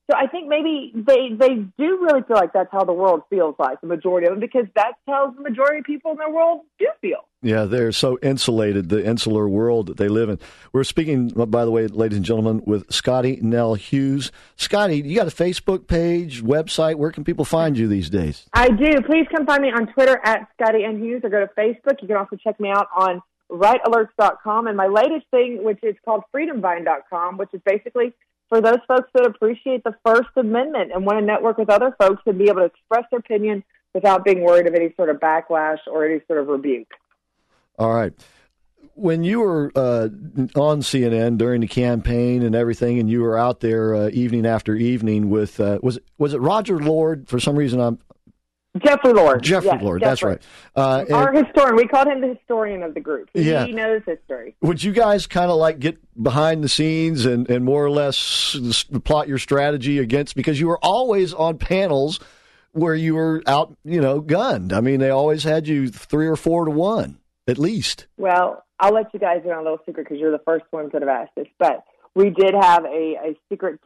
maybe they do really feel like that's how the world feels like, the majority of them, because that's how the majority of people in their world do feel. Yeah, they're so insulated, the insular world that they live in. We're speaking, by the way, ladies and gentlemen, with Scotty Nell Hughes. Scotty, you got a Facebook page, website? Where can people find you these days? I do. Please come find me on Twitter at Scotty N. Hughes, or go to Facebook. You can also check me out on rightalerts.com. And my latest thing, which is called freedomvine.com, which is basically for those folks that appreciate the First Amendment and want to network with other folks and be able to express their opinion without being worried of any sort of backlash or any sort of rebuke. All right. When you were on CNN during the campaign and everything, and you were out there evening after evening with, was it Roger Lord? For some reason, Jeffrey Lord. Jeffrey Lord, that's right. Our historian. We called him the historian of the group. He knows history. Would you guys kind of like get behind the scenes and more or less plot your strategy against, because you were always on panels where you were out, gunned. I mean, they always had you 3 or 4 to 1, at least. Well, I'll let you guys in on a little secret because you're the first ones that have asked this, but we did have a secret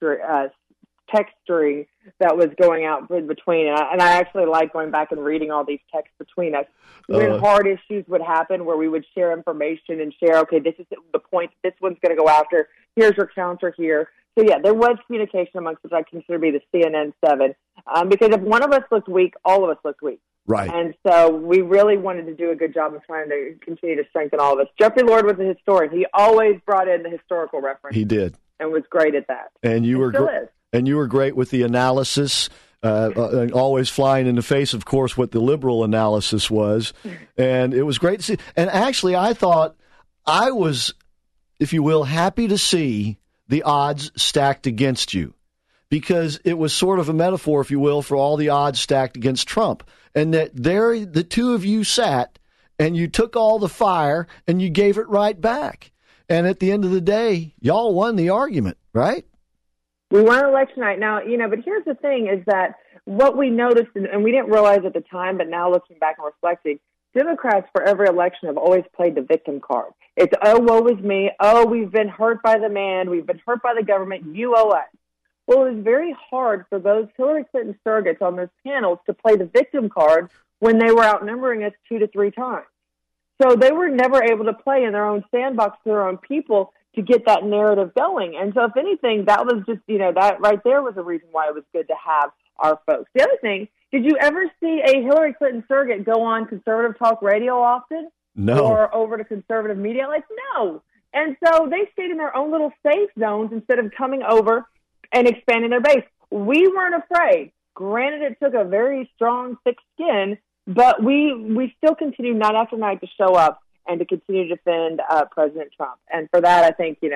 texturing that was going out between, and I actually like going back and reading all these texts between us. When hard issues would happen where we would share information and share, okay, this is the point, this one's going to go after, here's your counter here. So, yeah, there was communication amongst what I consider to be the CNN 7, because if one of us looked weak, all of us looked weak. Right. And so we really wanted to do a good job of trying to continue to strengthen all of us. Jeffrey Lord was a historian. He always brought in the historical reference. He did. And was great at that. And you were And you were great with the analysis, always flying in the face, of course, what the liberal analysis was. And it was great to see. And actually, I thought I was, if you will, happy to see the odds stacked against you, because it was sort of a metaphor, if you will, for all the odds stacked against Trump. And that there the two of you sat and you took all the fire and you gave it right back. And at the end of the day, y'all won the argument, right? We won election night. Now, but here's the thing is that what we noticed, and we didn't realize at the time, but now looking back and reflecting, Democrats for every election have always played the victim card. It's, oh, woe is me. Oh, we've been hurt by the man. We've been hurt by the government. You owe us. Well, it was very hard for those Hillary Clinton surrogates on those panels to play the victim card when they were outnumbering us 2 to 3 times. So they were never able to play in their own sandbox to their own people to get that narrative going. And so if anything, that was just, that right there was a reason why it was good to have our folks. The other thing, did you ever see a Hillary Clinton surrogate go on conservative talk radio often? No. Or over to conservative media? No. And so they stayed in their own little safe zones instead of coming over and expanding their base. We weren't afraid. Granted, it took a very strong, thick skin, but we still continue night after night to show up and to continue to defend President Trump. And for that, I think,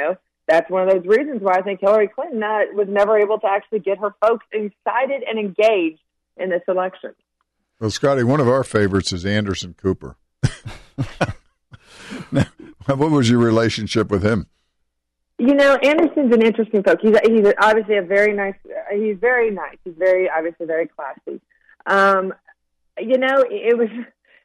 that's one of those reasons why I think Hillary Clinton was never able to actually get her folks excited and engaged in this election. Well, Scotty, one of our favorites is Anderson Cooper. Now, what was your relationship with him? Anderson's an interesting folk. He's obviously he's very nice. He's obviously very classy. It was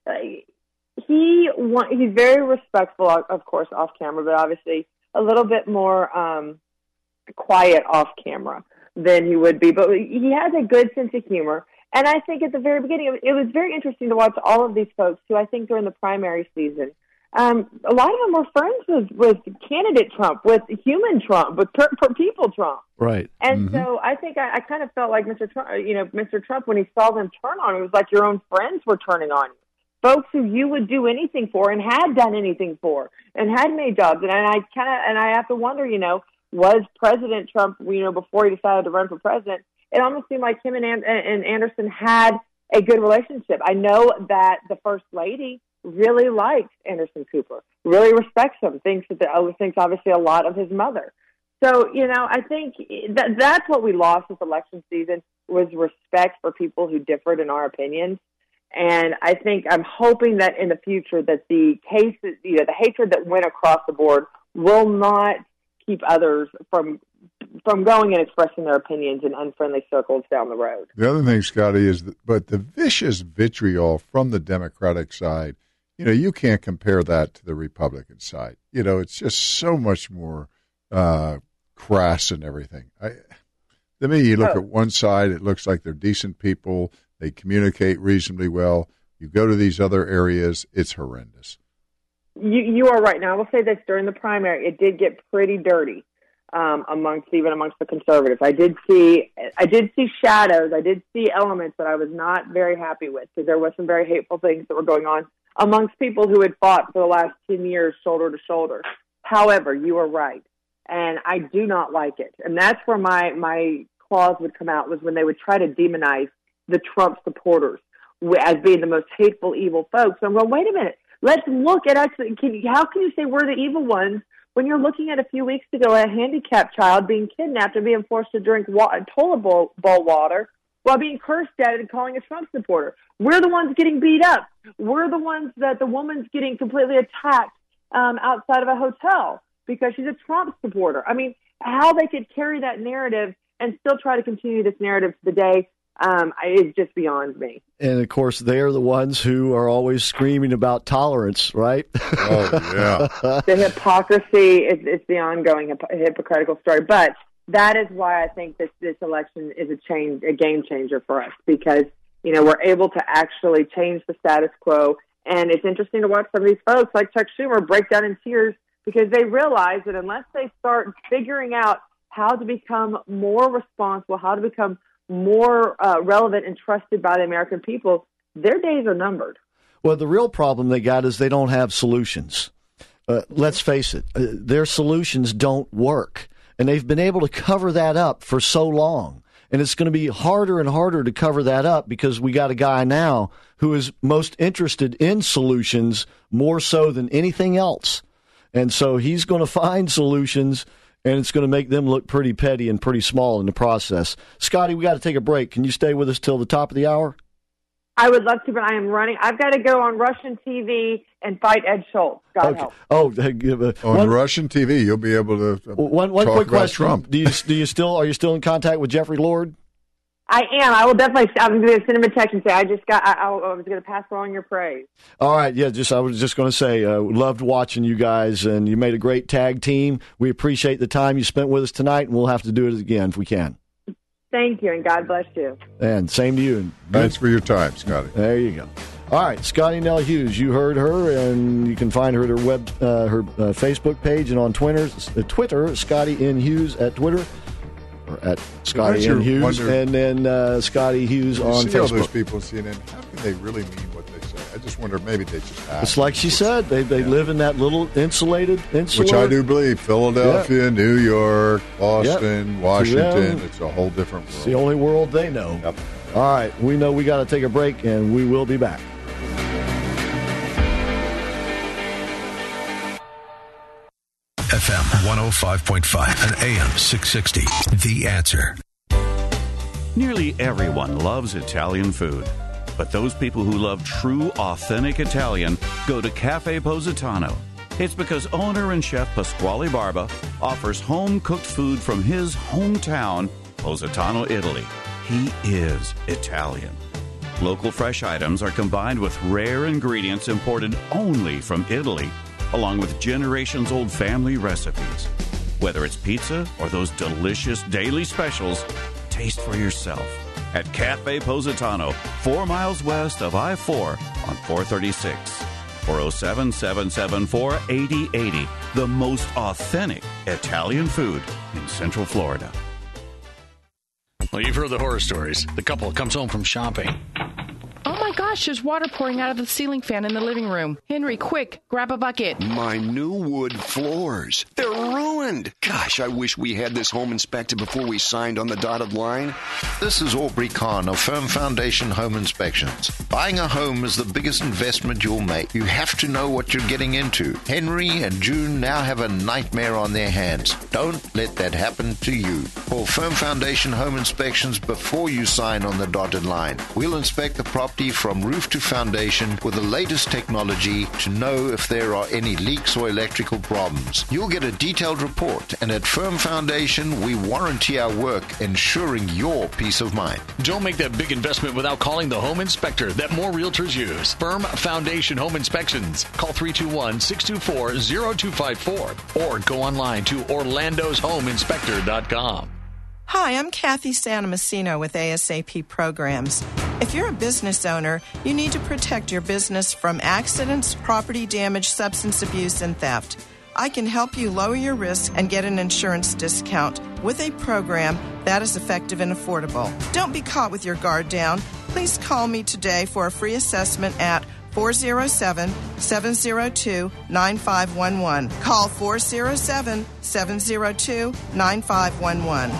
he's very respectful, of course, off camera, but obviously a little bit more quiet off camera than he would be. But he has a good sense of humor. And I think at the very beginning, it was very interesting to watch all of these folks who I think during the primary season, a lot of them were friends with candidate Trump, with human Trump, with people Trump. Right. And so I think I kind of felt like Mr. Trump, when he saw them turn on him, it was like your own friends were turning on you. Folks who you would do anything for and had done anything for and had made jobs. And I have to wonder, was President Trump, before he decided to run for president, it almost seemed like him and Anderson had a good relationship. I know that the First Lady really likes Anderson Cooper, really respects him, thinks obviously a lot of his mother. So, I think that's what we lost this election season was respect for people who differed in our opinions. And I'm hoping that in the future that the cases, the hatred that went across the board will not keep others from going and expressing their opinions in unfriendly circles down the road. The other thing, Scotty, is but the vicious vitriol from the Democratic side, you can't compare that to the Republican side. It's just so much more crass and everything. To me, you look at one side, it looks like they're decent people. They communicate reasonably well. You go to these other areas, it's horrendous. You are right. Now, I will say this, during the primary, it did get pretty dirty amongst the conservatives. I did see shadows. I did see elements that I was not very happy with, because there was some very hateful things that were going on amongst people who had fought for the last 10 years shoulder to shoulder. However, you are right, and I do not like it. And that's where my clause would come out, was when they would try to demonize the Trump supporters as being the most hateful, evil folks. So I'm going, wait a minute. Let's look at actually, how can you say we're the evil ones when you're looking at a few weeks ago a handicapped child being kidnapped and being forced to drink toilet bowl water while being cursed at and calling a Trump supporter? We're the ones getting beat up. We're the ones that the woman's getting completely attacked outside of a hotel because she's a Trump supporter. I mean, how they could carry that narrative and still try to continue this narrative to the day is just beyond me. And, of course, they're the ones who are always screaming about tolerance, right? Oh, yeah. The hypocrisy, it's the ongoing hypocritical story. But that is why I think this election is a game changer for us, because, we're able to actually change the status quo. And it's interesting to watch some of these folks like Chuck Schumer break down in tears, because they realize that unless they start figuring out how to become more responsible, how to become more relevant and trusted by the American people, their days are numbered. Well, the real problem they got is they don't have solutions. Let's face it, their solutions don't work. And they've been able to cover that up for so long. And it's going to be harder and harder to cover that up, because we got a guy now who is most interested in solutions more so than anything else. And so he's going to find solutions, and it's going to make them look pretty petty and pretty small in the process. Scotty, we got to take a break. Can you stay with us till the top of the hour? I would love to, but I am running. I've got to go on Russian TV and fight Ed Schultz. God help. On Russian TV, you'll be able to one talk quick about question. Trump. Are you still in contact with Jeffrey Lord? I am. I will definitely. I'm going to send him a text and say I was going to pass along your praise. All right. Yeah. I was just going to say, loved watching you guys, and you made a great tag team. We appreciate the time you spent with us tonight, and we'll have to do it again if we can. Thank you, and God bless you. And same to you. Thanks for your time, Scotty. There you go. All right, Scotty Nell Hughes. You heard her, and you can find her at her Facebook page and on Twitter, Scotty N. Hughes at Twitter, or at Scotty N. Hughes, and then Scotty Hughes on Facebook. All those people on CNN, how can they really mean what they say? I just wonder, maybe they just have. It's like she said, they live in that little insular. Which I do believe. Philadelphia, New York, Boston, Washington. It's a whole different world. It's the only world they know. Yep. All right, we know we got to take a break, and we will be back. FM 104. 105.5 and AM 660. The Answer. Nearly everyone loves Italian food. But those people who love true, authentic Italian go to Cafe Positano. It's because owner and chef Pasquale Barba offers home-cooked food from his hometown, Positano, Italy. He is Italian. Local fresh items are combined with rare ingredients imported only from Italy, along with generations-old family recipes. Whether it's pizza or those delicious daily specials, taste for yourself at Cafe Positano, 4 miles west of I-4 on 436. 407-774-8080. The most authentic Italian food in Central Florida. Well, you've heard the horror stories. The couple comes home from shopping. Oh my gosh, there's water pouring out of the ceiling fan in the living room. Henry, quick, grab a bucket. My new wood floors. They're ruined. Gosh, I wish we had this home inspected before we signed on the dotted line. This is Aubrey Kahn of Firm Foundation Home Inspections. Buying a home is the biggest investment you'll make. You have to know what you're getting into. Henry and June now have a nightmare on their hands. Don't let that happen to you. Call Firm Foundation Home Inspections before you sign on the dotted line. We'll inspect the property from roof to foundation with the latest technology to know if there are any leaks or electrical problems. You'll get a detailed report, and at Firm Foundation, we warranty our work, ensuring your peace of mind. Don't make that big investment without calling the home inspector that more realtors use. Firm Foundation Home Inspections. Call 321-624-0254 or go online to orlandoshomeinspector.com. Hi, I'm Kathy Santomassino with ASAP Programs. If you're a business owner, you need to protect your business from accidents, property damage, substance abuse, and theft. I can help you lower your risk and get an insurance discount with a program that is effective and affordable. Don't be caught with your guard down. Please call me today for a free assessment at 407-702-9511. Call 407-702-9511.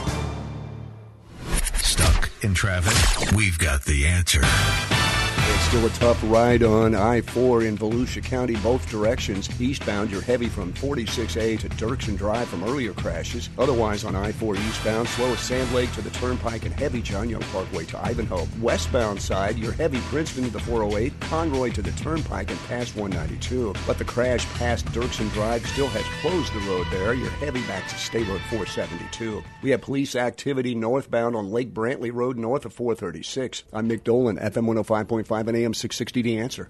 Stuck in traffic? We've got the answer. It's still a tough ride on I-4 in Volusia County, both directions. Eastbound, you're heavy from 46A to Dirksen Drive from earlier crashes. Otherwise, on I-4 eastbound, slow at Sand Lake to the Turnpike and heavy John Young Parkway to Ivanhoe. Westbound side, you're heavy Princeton to the 408, Conroy to the Turnpike and past 192. But the crash past Dirksen Drive still has closed the road there. You're heavy back to State Road 472. We have police activity northbound on Lake Brantley Road north of 436. I'm Mick Dolan, FM 105.5 and AM 660, The Answer.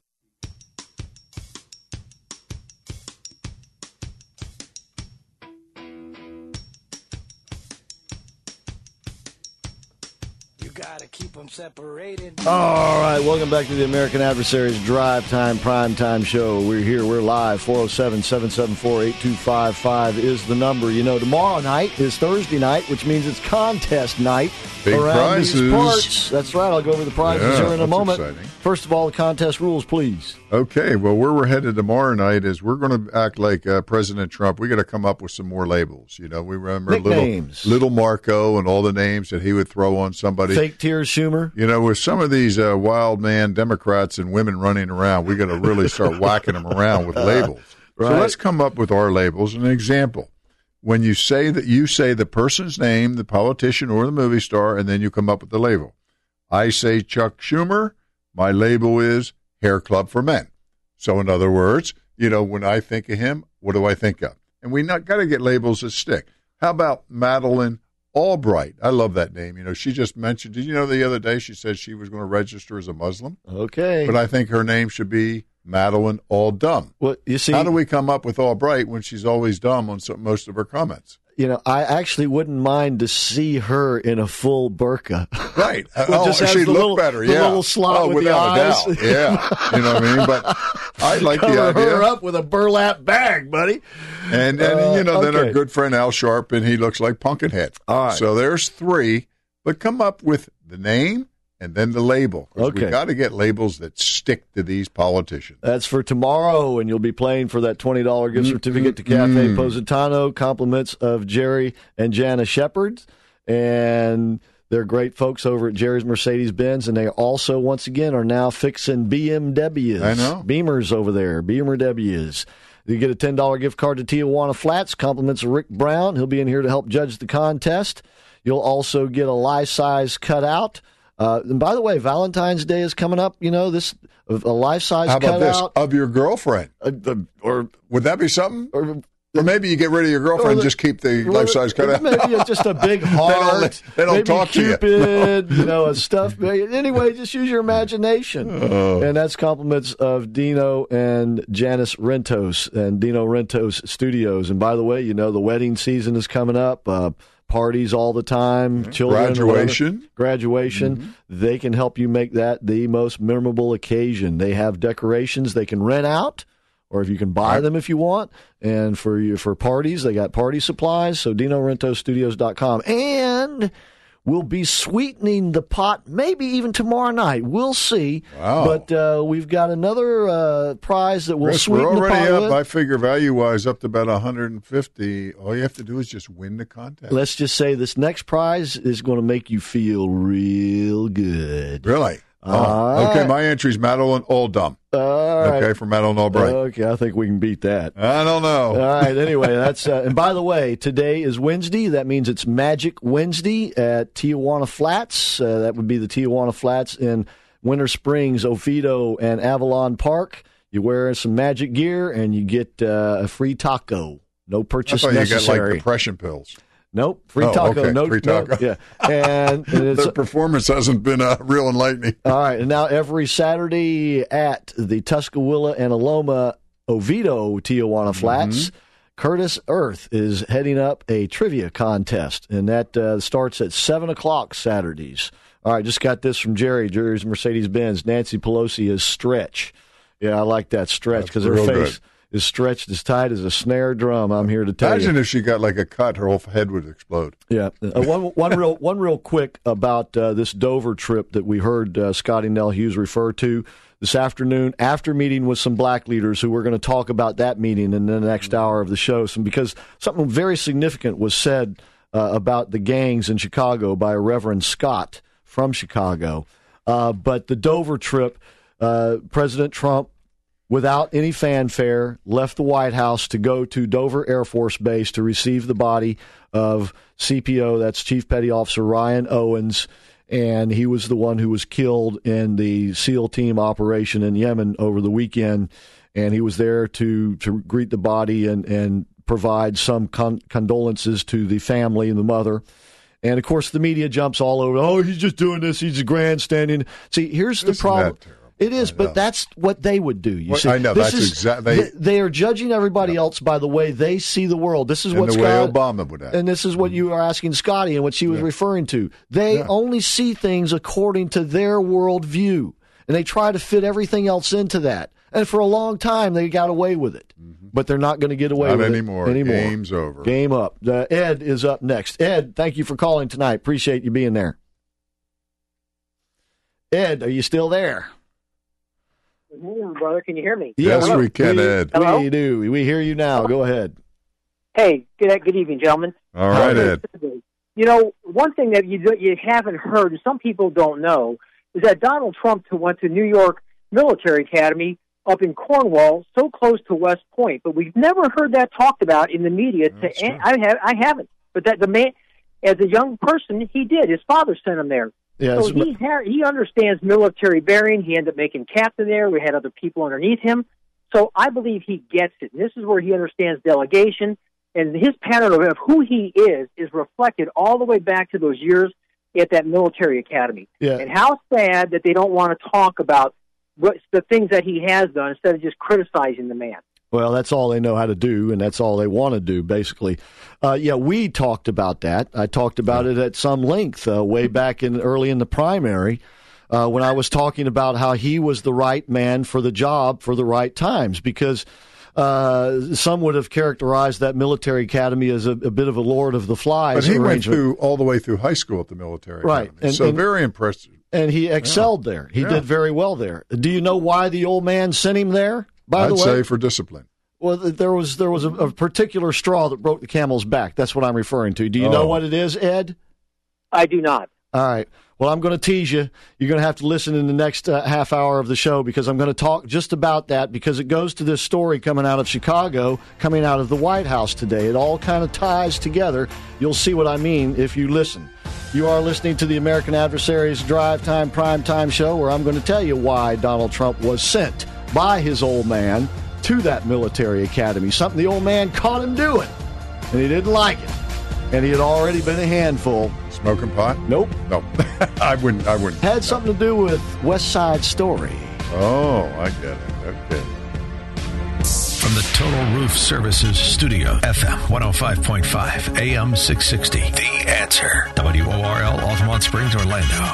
You gotta keep them separated. All right, welcome back to the American Adversaries Drive Time Prime Time Show. We're here, we're live. 407-774-8255 is the number. You know, tomorrow night is Thursday night, which means it's contest night. Big around prizes. These parts. That's right. I'll go over the prizes here in a moment. Exciting. First of all, the contest rules, please. Okay. Well, where we're headed tomorrow night is we're going to act like President Trump. We got to come up with some more labels. You know, we remember little Marco and all the names that he would throw on somebody. Fake Tears Schumer. You know, with some of these wild man Democrats and women running around, we got to really start whacking them around with labels. Right. So let's come up with our labels. An example. When you say the person's name, the politician or the movie star, and then you come up with the label. I say Chuck Schumer, my label is Hair Club for Men. So in other words, you know, when I think of him, what do I think of? And we not got to get labels that stick. How about Madeleine Albright? I love that name. You know, she just mentioned, did you know the other day she said she was going to register as a Muslim? Okay. But I think her name should be Madeleine All Dumb. Well, you see, how do we come up with Albright when she's always dumb on most of her comments? You know, I actually wouldn't mind to see her in a full burqa. Right. She'd look better, yeah. The little slot with the eyes. A doubt. Yeah. You know what I mean? But I like the idea. Cover her up with a burlap bag, buddy. And you know, then our good friend Al Sharpton, he looks like Pumpkinhead. All right. So there's three, but come up with the name and then the label. Okay. We've got to get labels that stick to these politicians. That's for tomorrow, and you'll be playing for that $20 gift certificate to Cafe Positano, compliments of Jerry and Jana Shepard. And they're great folks over at Jerry's Mercedes-Benz, and they also, once again, are now fixing BMWs. I know. Beamers over there, Beamer W's. You get a $10 gift card to Tijuana Flats, compliments of Rick Brown. He'll be in here to help judge the contest. You'll also get a life-size cutout. And by the way, Valentine's Day is coming up. You know, this a life-size cutout. How about this? Of your girlfriend. Or would that be something? Or maybe you get rid of your girlfriend and just keep the life-size cutout. Maybe it's just a big heart. They don't talk Cupid, to you. You know, and stuff. Anyway, just use your imagination. And that's compliments of Dino and Janice Rentos and Dino Rentos Studios. And by the way, you know, the wedding season is coming up. Parties all the time. Children. Graduation. Mm-hmm. They can help you make that the most memorable occasion. They have decorations they can rent out, or if you can buy them if you want. And for parties, they got party supplies. So DinoRentosStudios.com. And we'll be sweetening the pot maybe even tomorrow night. We'll see. Wow. But we've got another prize that will sweeten the pot. We're already up, with. I figure, value-wise, up to about $150. All you have to do is just win the contest. Let's just say this next prize is going to make you feel real good. Really? Okay, my entry's Madeline Oldham. All right. Okay, for Madeline Albright. Okay, I think we can beat that. I don't know. All right, anyway, that's and by the way, today is Wednesday. That means it's Magic Wednesday at Tijuana Flats. That would be the Tijuana Flats in Winter Springs, Oviedo, and Avalon Park. You wear some magic gear, and you get a free taco. No purchase necessary. You get like depression pills. Nope, free taco. Okay. No, free taco. No, yeah, and it's, their performance hasn't been real enlightening. All right, and now every Saturday at the Tuscaloosa and Aloma Oviedo Tijuana Flats, Curtis Earth is heading up a trivia contest, and that starts at 7 o'clock Saturdays. All right, just got this from Jerry. Jerry's Mercedes-Benz. Nancy Pelosi is stretch. Yeah, I like that stretch because her face is stretched as tight as a snare drum. I'm here to tell you. Imagine if she got like a cut, her whole head would explode. Yeah. One real quick about this Dover trip that we heard Scotty Nell Hughes refer to this afternoon after meeting with some black leaders who we're going to talk about that meeting in the next hour of the show. Because something very significant was said about the gangs in Chicago by Reverend Scott from Chicago. But the Dover trip, President Trump, without any fanfare, left the White House to go to Dover Air Force Base to receive the body of CPO, that's Chief Petty Officer Ryan Owens, and he was the one who was killed in the SEAL team operation in Yemen over the weekend, and he was there to greet the body and provide some condolences to the family and the mother. And, of course, the media jumps all over, oh, he's just doing this, he's grandstanding. See, here's the problem. It is, but that's what they would do. You see, I know that's exactly. They are judging everybody else by the way they see the world. This is what the way Obama would act, and this is what you are asking Scotty and what she was referring to. They only see things according to their worldview, and they try to fit everything else into that. And for a long time, they got away with it, but they're not going to get away with it anymore. Game's over. Game up. Ed is up next. Ed, thank you for calling tonight. Appreciate you being there. Ed, are you still there? Brother, can you hear me? Yes, we can, Ed. We do. We hear you now. Go ahead. Hey, good evening, gentlemen. All right, Ed. You know, one thing that you haven't heard, and some people don't know, is that Donald Trump went to New York Military Academy up in Cornwall, so close to West Point, but we've never heard that talked about in the media. I haven't. But that the man, as a young person, he did. His father sent him there. Yeah, so he understands military bearing. He ended up making captain there. We had other people underneath him. So I believe he gets it. And this is where he understands delegation. And his pattern of who he is reflected all the way back to those years at that military academy. Yeah. And how sad that they don't want to talk about the things that he has done instead of just criticizing the man. Well, that's all they know how to do, and that's all they want to do, basically. We talked about that. I talked about it at some length way back early in the primary when I was talking about how he was the right man for the job for the right times, because some would have characterized that military academy as a bit of a Lord of the Flies arrangement. But he went all the way through high school at the military academy. And, so very impressive. And he excelled there. He did very well there. Do you know why the old man sent him there? I'd say for discipline. Well, there was a particular straw that broke the camel's back. That's what I'm referring to. Do you know what it is, Ed? I do not. All right. Well, I'm going to tease you. You're going to have to listen in the next half hour of the show because I'm going to talk just about that because it goes to this story coming out of Chicago, coming out of the White House today. It all kind of ties together. You'll see what I mean if you listen. You are listening to the American Adversaries Drive Time Prime Time Show, where I'm going to tell you why Donald Trump was sent by his old man to that military academy, something the old man caught him doing, and he didn't like it. And he had already been a handful. Smoking pot? Nope. No. I wouldn't. Had something to do with West Side Story. Oh, I get it. Okay. From the Total Roof Services Studio, FM 105.5, AM 660. The Answer. WORL, Altamont Springs, Orlando.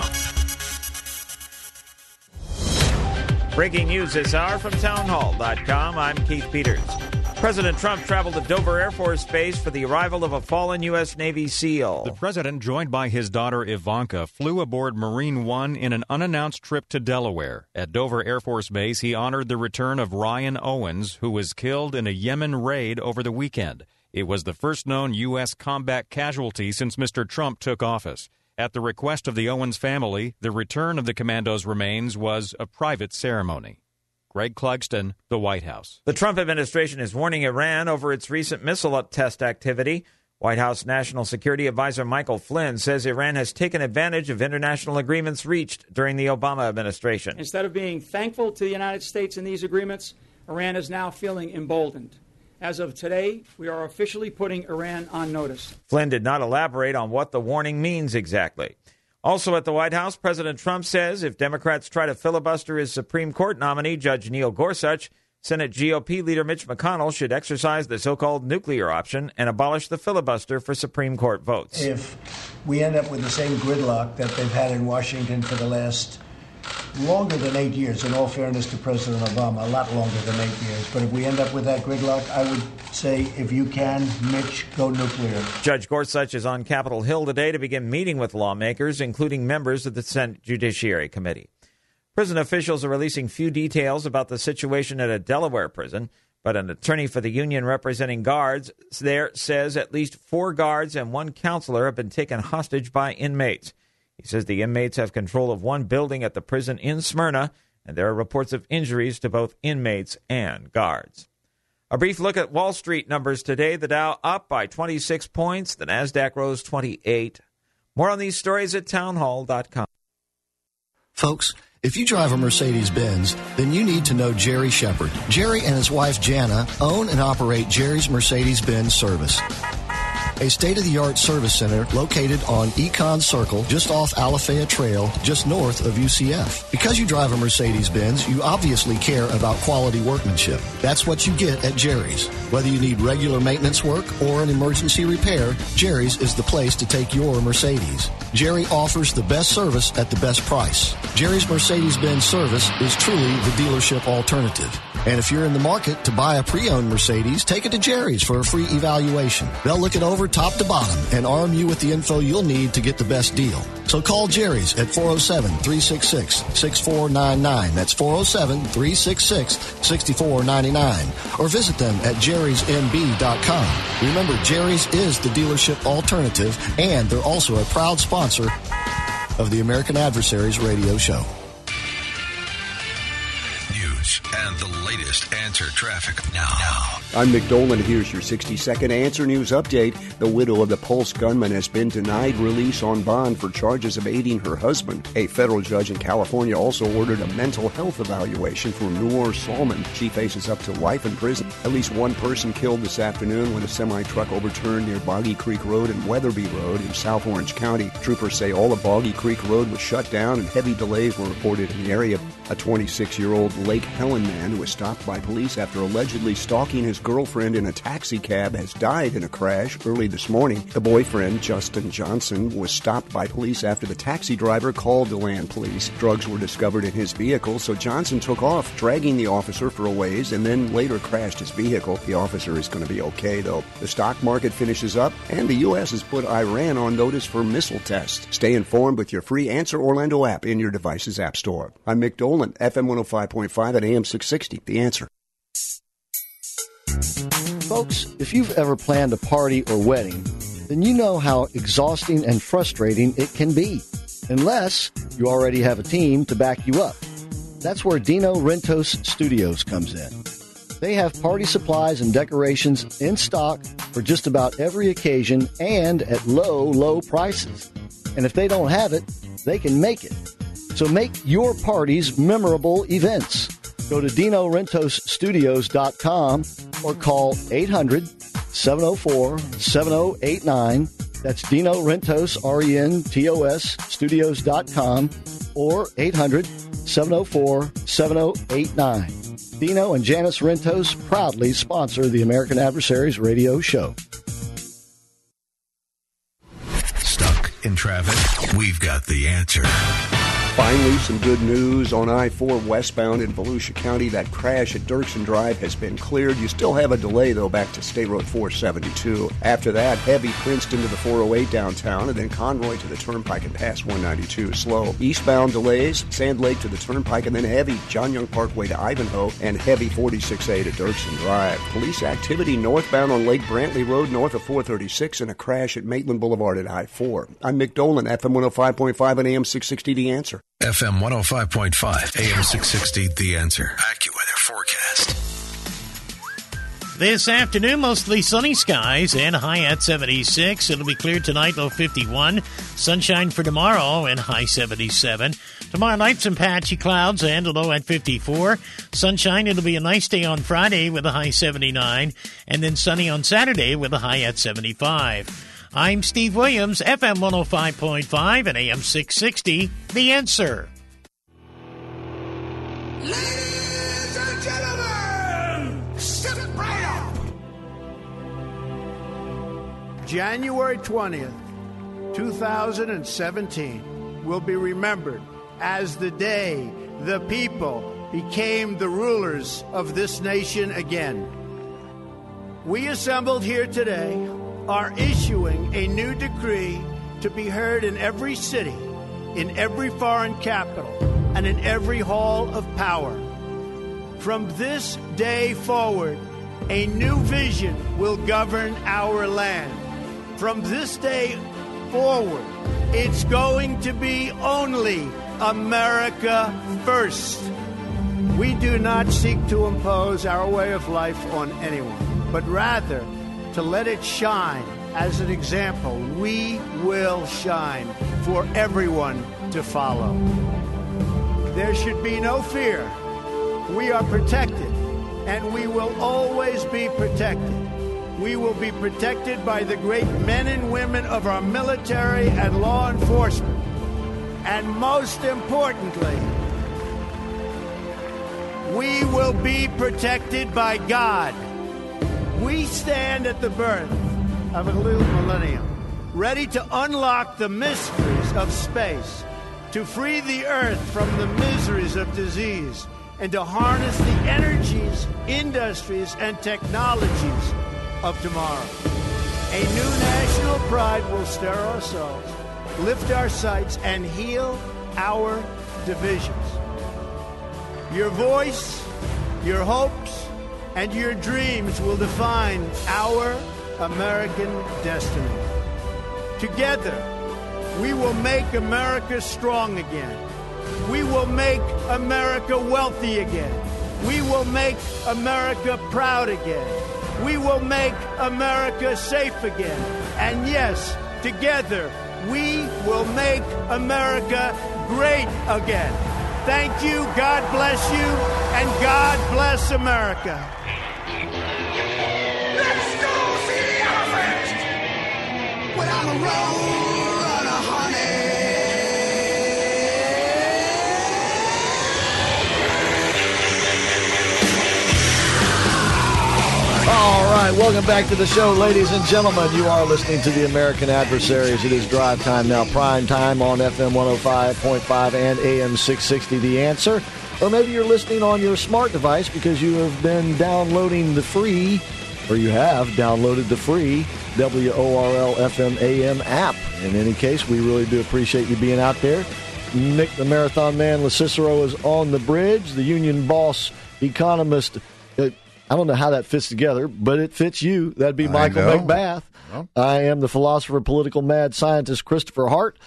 Breaking news this hour from townhall.com. I'm Keith Peters. President Trump traveled to Dover Air Force Base for the arrival of a fallen U.S. Navy SEAL. The president, joined by his daughter Ivanka, flew aboard Marine One in an unannounced trip to Delaware. At Dover Air Force Base, he honored the return of Ryan Owens, who was killed in a Yemen raid over the weekend. It was the first known U.S. combat casualty since Mr. Trump took office. At the request of the Owens family, the return of the commando's remains was a private ceremony. Greg Clugston, the White House. The Trump administration is warning Iran over its recent missile test activity. White House National Security Advisor Michael Flynn says Iran has taken advantage of international agreements reached during the Obama administration. Instead of being thankful to the United States in these agreements, Iran is now feeling emboldened. As of today, we are officially putting Iran on notice. Flynn did not elaborate on what the warning means exactly. Also at the White House, President Trump says if Democrats try to filibuster his Supreme Court nominee, Judge Neil Gorsuch, Senate GOP leader Mitch McConnell should exercise the so-called nuclear option and abolish the filibuster for Supreme Court votes. If we end up with the same gridlock that they've had in Washington for the last longer than 8 years, in all fairness to President Obama, a lot longer than 8 years. But if we end up with that gridlock, I would say, if you can, Mitch, go nuclear. Judge Gorsuch is on Capitol Hill today to begin meeting with lawmakers, including members of the Senate Judiciary Committee. Prison officials are releasing few details about the situation at a Delaware prison, but an attorney for the union representing guards there says at least 4 guards and 1 counselor have been taken hostage by inmates. He says the inmates have control of 1 building at the prison in Smyrna, and there are reports of injuries to both inmates and guards. A brief look at Wall Street numbers today. The Dow up by 26 points. The Nasdaq rose 28. More on these stories at townhall.com. Folks, if you drive a Mercedes-Benz, then you need to know Jerry Shepard. Jerry and his wife Jana own and operate Jerry's Mercedes-Benz Service, a state-of-the-art service center located on Econ Circle, just off Alafaya Trail, just north of UCF. Because you drive a Mercedes-Benz, you obviously care about quality workmanship. That's what you get at Jerry's. Whether you need regular maintenance work or an emergency repair, Jerry's is the place to take your Mercedes. Jerry offers the best service at the best price. Jerry's Mercedes-Benz service is truly the dealership alternative. And if you're in the market to buy a pre-owned Mercedes, take it to Jerry's for a free evaluation. They'll look it over top to bottom and arm you with the info you'll need to get the best deal. So call Jerry's at 407-366-6499. That's 407-366-6499. Or visit them at jerrysmb.com. Remember, Jerry's is the dealership alternative, and they're also a proud sponsor of the American Adversaries radio show. News and the latest Answer traffic now. I'm Mick Dolan. Here's your 60-second Answer News update. The widow of the Pulse gunman has been denied release on bond for charges of aiding her husband. A federal judge in California also ordered a mental health evaluation for Noor Salman. She faces up to life in prison. At least 1 person killed this afternoon when a semi-truck overturned near Boggy Creek Road and Weatherby Road in South Orange County. Troopers say all of Boggy Creek Road was shut down and heavy delays were reported in the area. A 26-year-old Lake Helen man who was stopped by police after allegedly stalking his girlfriend in a taxi cab has died in a crash early this morning. The boyfriend, Justin Johnson, was stopped by police after the taxi driver called DeLand police. Drugs were discovered in his vehicle, so Johnson took off, dragging the officer for a ways, and then later crashed his vehicle. The officer is going to be okay, though. The stock market finishes up, and the U.S. has put Iran on notice for missile tests. Stay informed with your free Answer Orlando app in your device's app store. I'm Mick Dolan, FM 105.5 at AM 660. The Answer. Folks, if you've ever planned a party or wedding, then you know how exhausting and frustrating it can be. unless you already have a team to back you up. That's where Dino Rentos Studios comes in. They have party supplies and decorations in stock for just about every occasion and at low, low prices. And if they don't have it, they can make it. So make your parties memorable events. Go to DinoRentosStudios.com or call 800-704-7089. That's Dino Rentos, R-E-N-T-O-S, Studios.com or 800-704-7089. Dino and Janice Rentos proudly sponsor the American Adversaries radio show. Stuck in traffic? We've got the answer. Finally, some good news on I-4 westbound in Volusia County. That crash at Dirksen Drive has been cleared. You still have a delay, though, back to State Road 472. After that, heavy Princeton to the 408 downtown, and then Conroy to the Turnpike and past 192. Slow. Eastbound delays, Sand Lake to the Turnpike, and then heavy John Young Parkway to Ivanhoe, and heavy 46A to Dirksen Drive. Police activity northbound on Lake Brantley Road north of 436, and a crash at Maitland Boulevard at I-4. I'm Mick Dolan, FM 105.5 and AM 660 The Answer. FM 105.5, AM 660, The Answer. AccuWeather forecast. This afternoon, mostly sunny skies and high at 76. It'll be clear tonight, low 51. Sunshine for tomorrow and high 77. Tomorrow night, some patchy clouds and a low at 54. Sunshine, it'll be a nice day on Friday with a high 79. And then sunny on Saturday with a high at 75. I'm Steve Williams, FM 105.5 and AM 660, The Answer. Ladies and gentlemen, step right up. January 20th, 2017 will be remembered as the day the people became the rulers of this nation again. We assembled here today are issuing a new decree to be heard in every city, in every foreign capital, and in every hall of power. From this day forward, a new vision will govern our land. From this day forward, it's going to be only America first. We do not seek to impose our way of life on anyone, but rather to let it shine as an example. We will shine for everyone to follow. There should be no fear. We are protected, and we will always be protected. We will be protected by the great men and women of our military and law enforcement. And most importantly, we will be protected by God. We stand at the birth of a new millennium, ready to unlock the mysteries of space, to free the earth from the miseries of disease, and to harness the energies, industries, and technologies of tomorrow. A new national pride will stir our souls, lift our sights, and heal our divisions. Your voice, your hopes, and your dreams will define our American destiny. Together, we will make America strong again. We will make America wealthy again. We will make America proud again. We will make America safe again. And yes, together, we will make America great again. Thank you, God bless you, and God bless America. Let's go see the elephant without a roadrunner, honey. All right, welcome back to the show, ladies and gentlemen. You are listening to the American Adversaries. It is drive time now, prime time on FM 105.5 and AM 660, The Answer. Or maybe you're listening on your smart device because you have been downloading the free, or you have downloaded the free WORL FM AM app. In any case, we really do appreciate you being out there. Nick, the Marathon Man, LaCicero is on the bridge. The union boss, economist, I don't know how that fits together, but it fits you. That'd be Michael McBath. Well, I am the philosopher, political mad scientist, Christopher Hart.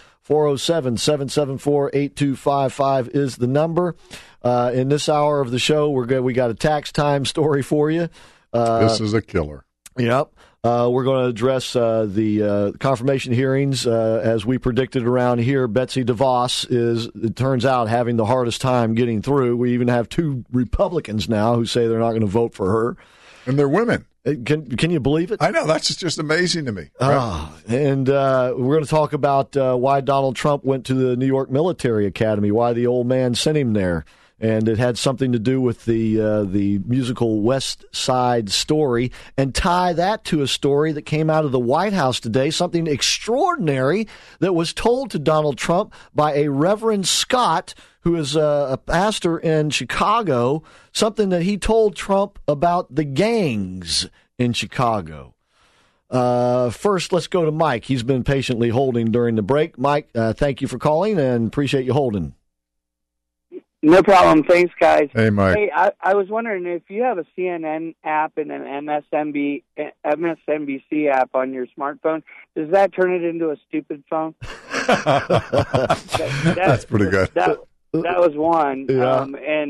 407-774-8255 is the number. In this hour of the show, we got a tax time story for you. This is a killer. Yep. We're going to address the confirmation hearings. As we predicted around here, Betsy DeVos is, it turns out, having the hardest time getting through. We even have 2 Republicans now who say they're not going to vote for her. And they're women. Can you believe it? I know. That's just amazing to me. And we're going to talk about why Donald Trump went to the New York Military Academy, why the old man sent him there. And it had something to do with the musical West Side Story, and tie that to a story that came out of the White House today, something extraordinary that was told to Donald Trump by a Reverend Scott, who is a pastor in Chicago, something that he told Trump about the gangs in Chicago. First, let's go to Mike. He's been patiently holding during the break. Mike, thank you for calling and appreciate you holding. No problem. Thanks, guys. Hey, Mike. Hey, I was wondering if you have a CNN app and an MSNBC app on your smartphone, does that turn it into a stupid phone? That's pretty good. That was one. Yeah.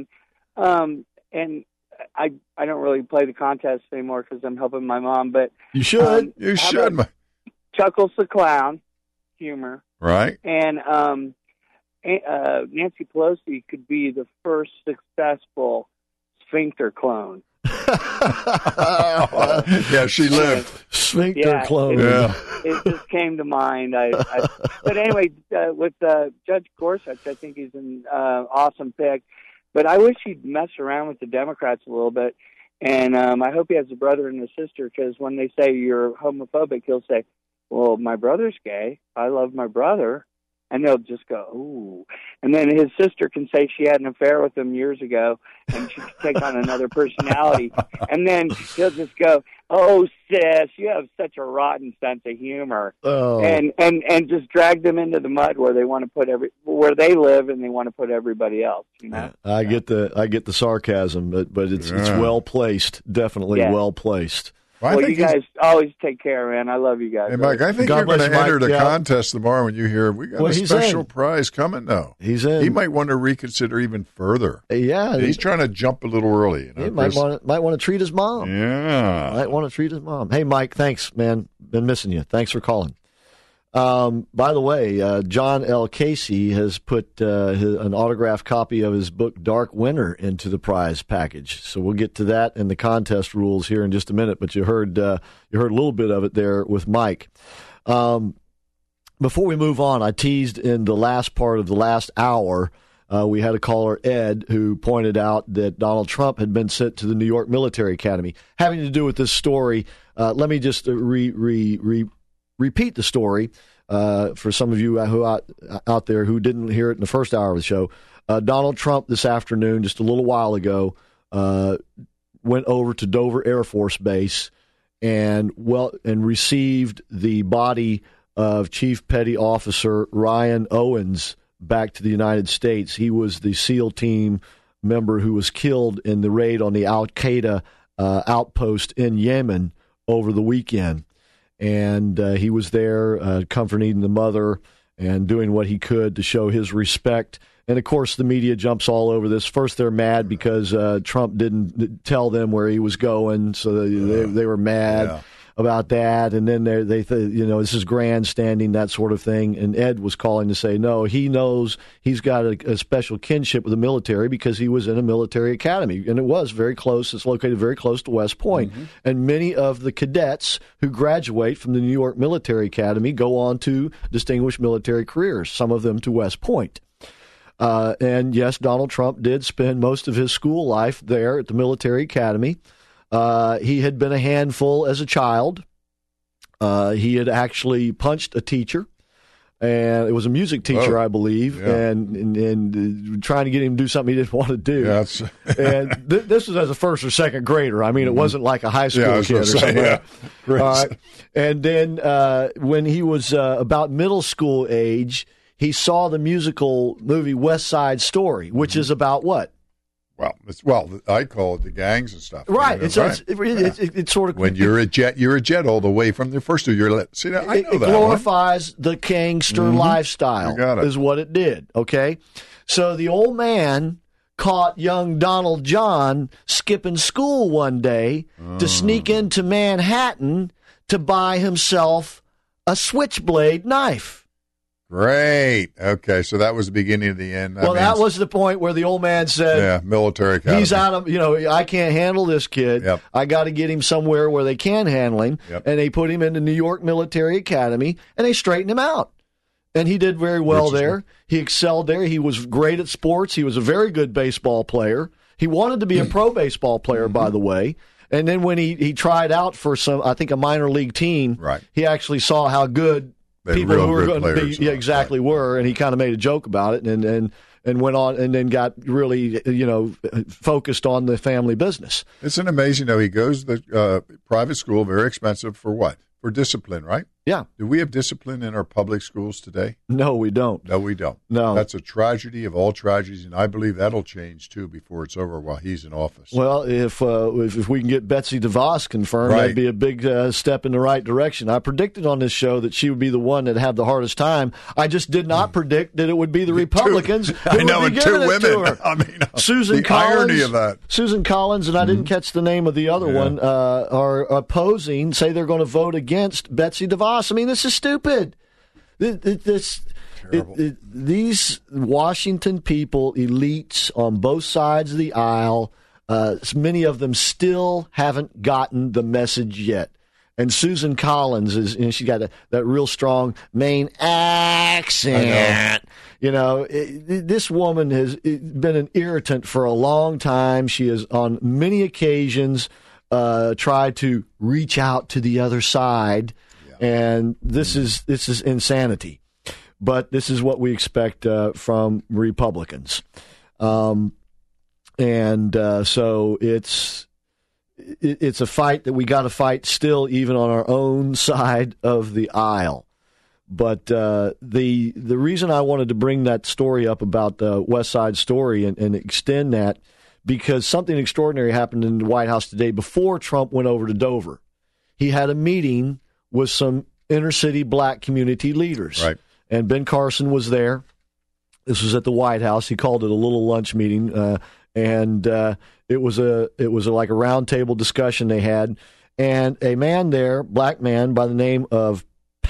And I don't really play the contest anymore because I'm helping my mom. But you should. You should. Chuckles the Clown, humor, right? And Nancy Pelosi could be the first successful sphincter clone. Yeah, she lived. Sphincter clone. It just came to mind. But anyway, with Judge Gorsuch, I think he's an awesome pick. But I wish he'd mess around with the Democrats a little bit. And I hope he has a brother and a sister, because when they say you're homophobic, he'll say, well, my brother's gay. I love my brother. And they'll just go, ooh. And then his sister can say she had an affair with him years ago, and she could take on another personality. And then he'll just go, oh, sis, you have such a rotten sense of humor. Oh. And just drag them into the mud where they want to put where they live, and they want to put everybody else. You know. I get the sarcasm, but it's well placed. Definitely well placed. Well, you guys always take care, man. I love you guys. Hey, Mike, I think you're going to enter the contest tomorrow when you hear we got a special prize coming. No, he's in. He might want to reconsider even further. Yeah, he's trying to jump a little early. You know, he might want to treat his mom. Yeah, might want to treat his mom. Hey, Mike, thanks, man. Been missing you. Thanks for calling. By the way, John L. Casey has put an autographed copy of his book Dark Winter into the prize package. So we'll get to that and the contest rules here in just a minute. But you heard a little bit of it there with Mike. Before we move on, I teased in the last part of the last hour. We had a caller, Ed, who pointed out that Donald Trump had been sent to the New York Military Academy. Having to do with this story, let me just repeat the story for some of you who out there who didn't hear it in the first hour of the show. Donald Trump this afternoon, just a little while ago, went over to Dover Air Force Base and received the body of Chief Petty Officer Ryan Owens back to the United States. He was the SEAL team member who was killed in the raid on the Al-Qaeda outpost in Yemen over the weekend. And he was there comforting the mother and doing what he could to show his respect. And, of course, the media jumps all over this. First, they're mad because Trump didn't tell them where he was going, so they were mad about that. And then they this is grandstanding, that sort of thing. And Ed was calling to say, no, he knows he's got a special kinship with the military because he was in a military academy. And it was very close. It's located very close to West Point. Mm-hmm. And many of the cadets who graduate from the New York Military Academy go on to distinguished military careers, some of them to West Point. And, yes, Donald Trump did spend most of his school life there at the military academy. He had been a handful as a child. He had actually punched a teacher, and it was a music teacher, I believe, and trying to get him to do something he didn't want to do. Yeah, and this was as a first or second grader. I mean, it wasn't like a high school kid or something. Yeah. All right. And then when he was about middle school age, he saw the musical movie West Side Story, which is about what? Well, I call it the gangs and stuff. Right. It's sort of when you're a jet all the way from the first to your left. See, I know it that glorifies the gangster lifestyle. You got it. Is what it did. Okay, so the old man caught young Donald John skipping school one day to sneak into Manhattan to buy himself a switchblade knife. Great. Okay, so that was the beginning of the end. That was the point where the old man said, "Yeah, military academy. He's out of, I can't handle this kid. Yep. I got to get him somewhere where they can handle him." Yep. And they put him into New York Military Academy, and they straightened him out. And he did very well there. He excelled there. He was great at sports. He was a very good baseball player. He wanted to be a pro baseball player, by the way. And then when he tried out for a minor league team, right, he actually saw how good people who were going to be were, and he kind of made a joke about it, and went on, and then got really focused on the family business. Isn't it amazing? He goes to the private school, very expensive for what? For discipline, right? Yeah. Do we have discipline in our public schools today? No, we don't. No, we don't. No. That's a tragedy of all tragedies, and I believe that'll change, too, before it's over while he's in office. Well, if we can get Betsy DeVos confirmed, that'd be a big step in the right direction. I predicted on this show that she would be the one that had the hardest time. I just did not predict that it would be the Republicans who would be giving it to her. I mean, Susan Collins, irony of that. Susan Collins, and I didn't catch the name of the other one, are opposing, say they're going to vote against Betsy DeVos. I mean, this is stupid. These Washington people, elites on both sides of the aisle, many of them still haven't gotten the message yet. And Susan Collins she got that real strong Maine accent. This woman has been an irritant for a long time. She has on many occasions tried to reach out to the other side. And this is insanity, but this is what we expect from Republicans, so it's a fight that we got to fight still, even on our own side of the aisle. But the reason I wanted to bring that story up about the West Side Story and extend that, because something extraordinary happened in the White House today before Trump went over to Dover. He had a meeting with some inner-city black community leaders. Right. And Ben Carson was there. This was at the White House. He called it a little lunch meeting, and it was like a roundtable discussion they had. And a man there, black man by the name of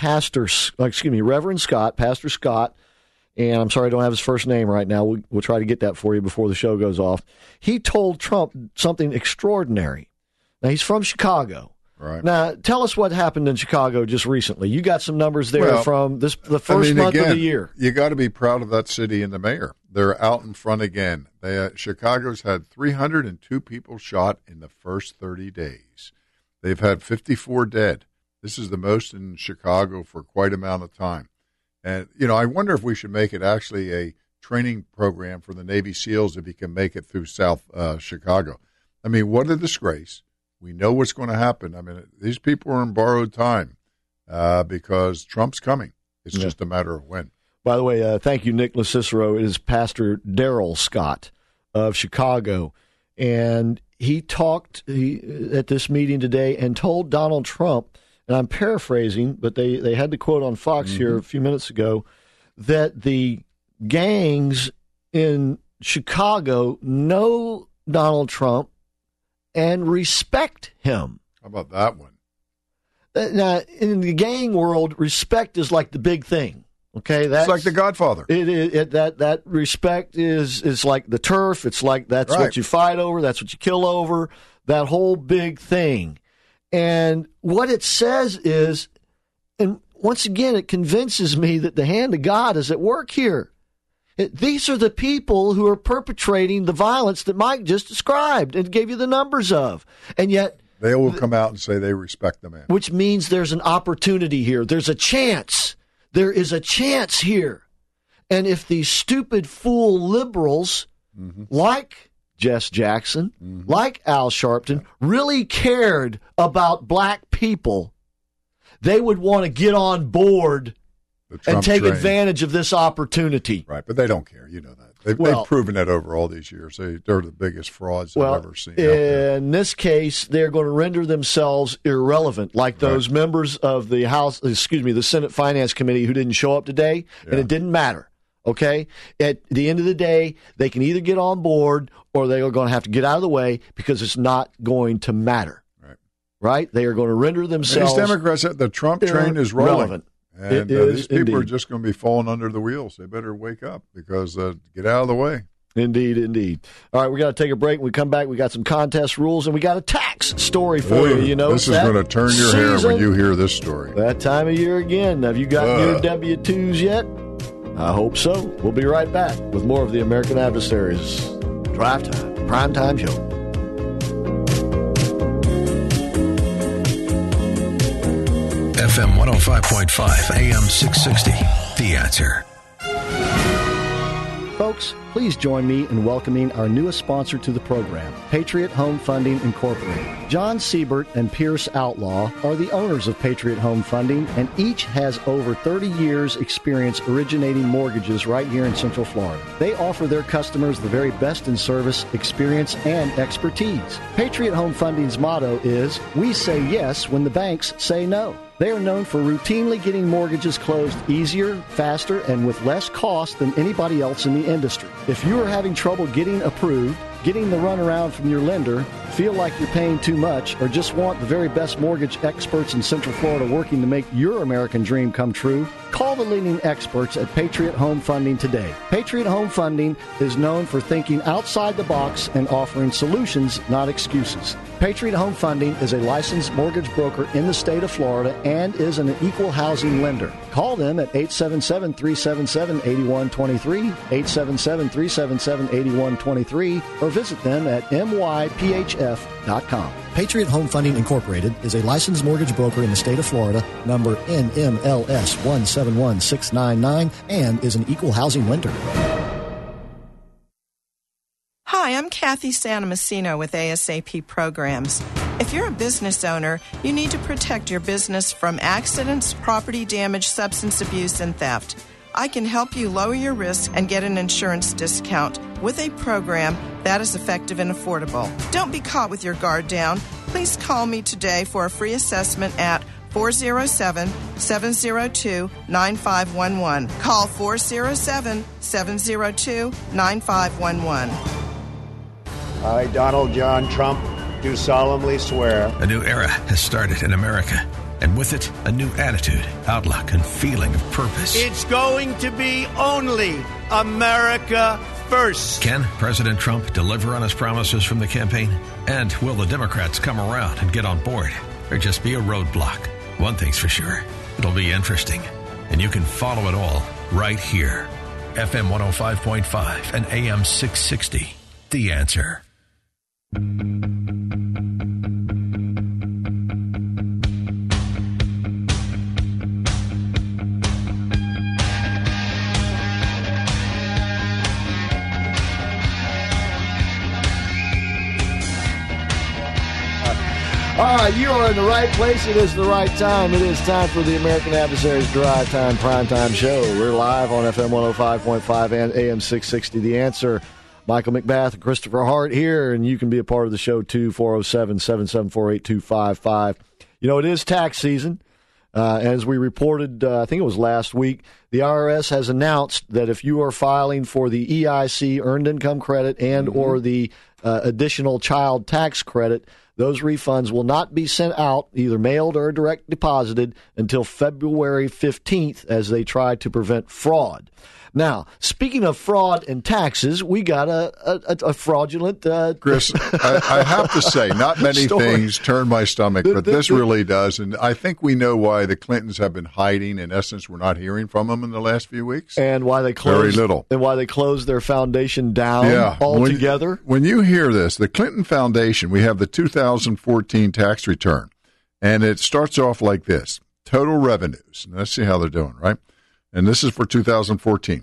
Reverend Scott, Pastor Scott, and I'm sorry I don't have his first name right now. We'll try to get that for you before the show goes off. He told Trump something extraordinary. Now, he's from Chicago. Right. Now, tell us what happened in Chicago just recently. You got some numbers there from the first month of the year. You got to be proud of that city and the mayor. They're out in front again. Chicago's had 302 people shot in the first 30 days. They've had 54 dead. This is the most in Chicago for quite an amount of time. And, I wonder if we should make it actually a training program for the Navy SEALs if you can make it through South Chicago. I mean, what a disgrace. We know what's going to happen. I mean, these people are in borrowed time because Trump's coming. It's just a matter of when. By the way, thank you, Nick Cicero. It is Pastor Darrell Scott of Chicago. And he talked at this meeting today and told Donald Trump, and I'm paraphrasing, but they had the quote on Fox here a few minutes ago, that the gangs in Chicago know Donald Trump and respect him. How about that one? Now, in the gang world, respect is like the big thing. Okay, it's like The Godfather. That respect is like the turf. It's like that's what you fight over. That's what you kill over. That whole big thing. And what it says is, and once again, it convinces me that the hand of God is at work here. These are the people who are perpetrating the violence that Mike just described and gave you the numbers of. And yet they will come out and say they respect the man. Which means there's an opportunity here. There's a chance. There is a chance here. And if these stupid fool liberals like Jess Jackson, like Al Sharpton, really cared about black people, they would want to get on board and take advantage of this opportunity. Right, but they don't care. You know that. They've proven that over all these years. They're the biggest frauds I've ever seen. In this case, they're going to render themselves irrelevant, like those members of the the Senate Finance Committee who didn't show up today, and it didn't matter. Okay? At the end of the day, they can either get on board or they are going to have to get out of the way because it's not going to matter. Right? They are going to render themselves These Democrats, the Trump train is rolling. And these people are just going to be falling under the wheels. They better wake up because get out of the way. Indeed. All right, we got to take a break. When we come back, we got some contest rules, and we got a tax story for you. You know, this is going to turn your hair when you hear this story. That time of year again. Have you gotten your W-2s yet? I hope so. We'll be right back with more of the American Adversaries Drive Time, Primetime Show. FM 105.5, AM 660, The Answer. Folks, please join me in welcoming our newest sponsor to the program, Patriot Home Funding Incorporated. John Siebert and Pierce Outlaw are the owners of Patriot Home Funding, and each has over 30 years' experience originating mortgages right here in Central Florida. They offer their customers the very best in service, experience, and expertise. Patriot Home Funding's motto is, "We say yes when the banks say no." They are known for routinely getting mortgages closed easier, faster, and with less cost than anybody else in the industry. If you are having trouble getting approved, getting the runaround from your lender, feel like you're paying too much, or just want the very best mortgage experts in Central Florida working to make your American dream come true, call the leading experts at Patriot Home Funding today. Patriot Home Funding is known for thinking outside the box and offering solutions, not excuses. Patriot Home Funding is a licensed mortgage broker in the state of Florida and is an equal housing lender. Call them at 877-377-8123, 877-377-8123, or visit them at myphf.com. Patriot Home Funding Incorporated is a licensed mortgage broker in the state of Florida, number NMLS 171699, and is an equal housing lender. Hi, I'm Kathy Santomassino with ASAP Programs. If you're a business owner, you need to protect your business from accidents, property damage, substance abuse, and theft. I can help you lower your risk and get an insurance discount with a program that is effective and affordable. Don't be caught with your guard down. Please call me today for a free assessment at 407-702-9511. Call 407-702-9511. I, Donald John Trump, do solemnly swear. A new era has started in America, and with it, a new attitude, outlook, and feeling of purpose. It's going to be only America first. Can President Trump deliver on his promises from the campaign? And will the Democrats come around and get on board, or just be a roadblock? One thing's for sure, it'll be interesting, and you can follow it all right here. FM 105.5 and AM 660, The Answer. All right, you are in the right place. It is the right time. It is time for the American Adversaries Drive Time Primetime Show. We're live on FM 105.5 and AM 660. The Answer. Michael McBath and Christopher Hart here, and you can be a part of the show too, 407-774-8255. You know, it is tax season. As we reported, I think it was last week, the IRS has announced that if you are filing for the EIC, Earned Income Credit, and or the additional child tax credit, those refunds will not be sent out, either mailed or direct deposited, until February 15th as they try to prevent fraud. Now, speaking of fraud and taxes, we got a fraudulent... Chris, I have to say, not many things turn my stomach, but this really does. And I think we know why the Clintons have been hiding. In essence, we're not hearing from them in the last few weeks. And why they closed, very little. And why they closed their foundation down altogether. When you hear this, the Clinton Foundation, we have the 2014 tax return. And it starts off like this. Total revenues. Let's see how they're doing, right? And this is for 2014,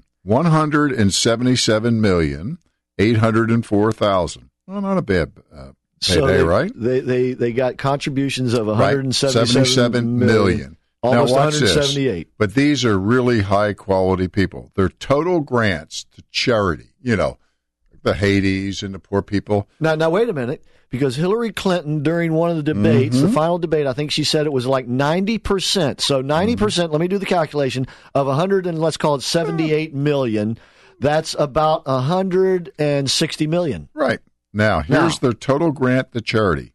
$177,804,000. Well, not a bad payday, right? They got contributions of $177 million. Almost now watch 178. This. But these are really high quality people. Their total grants to charity, the Hades and the poor people. Now wait a minute, because Hillary Clinton, during one of the debates, the final debate, I think she said it was like 90%. So 90%, let me do the calculation, of 100 and let's call it 78 million, that's about 160 million. Right. Now, here's the total grant to charity.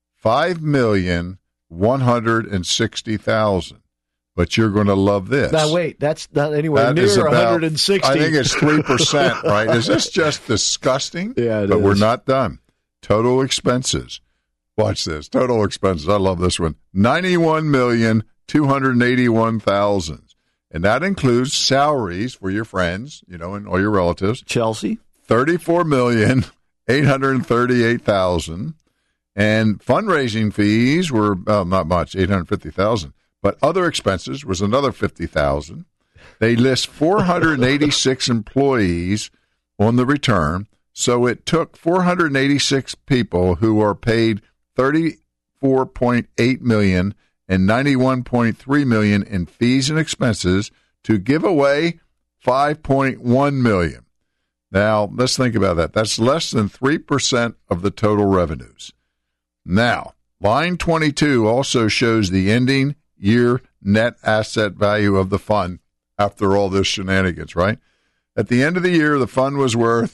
5,160,000. But you're going to love this. Now, wait, that's not anywhere near 160. I think it's 3%, right? Is this just disgusting? Yeah, it but is. We're not done. Total expenses. Watch this. Total expenses. I love this one. 91,281,000. And that includes salaries for your friends, and all your relatives. Chelsea. 34,838,000. And fundraising fees were not much, 850,000. But other expenses was another 50,000. They list 486 employees on the return, so it took 486 people who are paid $34.8 million and $91.3 million in fees and expenses to give away $5.1 million. Now, let's think about that. That's less than 3% of the total revenues. Now, line 22 also shows the ending year net asset value of the fund after all this shenanigans, right? At the end of the year, the fund was worth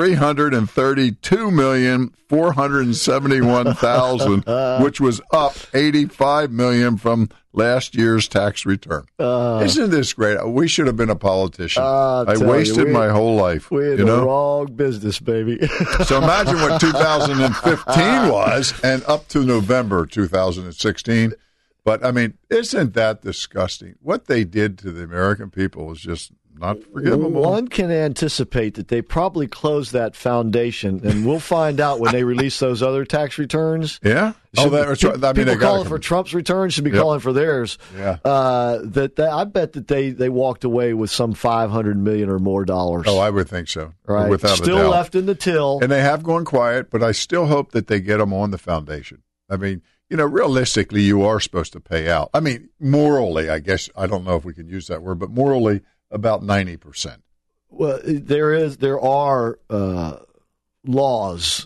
$332,471,000, which was up $85 million from last year's tax return. Isn't this great? We should have been a politician. I wasted my whole life. We're in the wrong business, baby. So imagine what 2015 was, and up to November 2016. But, I mean, isn't that disgusting? What they did to the American people is just not forgivable. One can anticipate that they probably closed that foundation, and we'll find out when they release those other tax returns. Yeah? That's right. I mean, people calling for Trump's returns should be calling for theirs. Yeah. I bet that they walked away with some $500 million or more dollars. Oh, I would think so. Right. Without Still a doubt. left in the till. And they have gone quiet, but I still hope that they get them on the foundation. I mean, realistically, you are supposed to pay out. I mean, morally, I guess, I don't know if we can use that word, but morally, about 90%. Well, there are laws,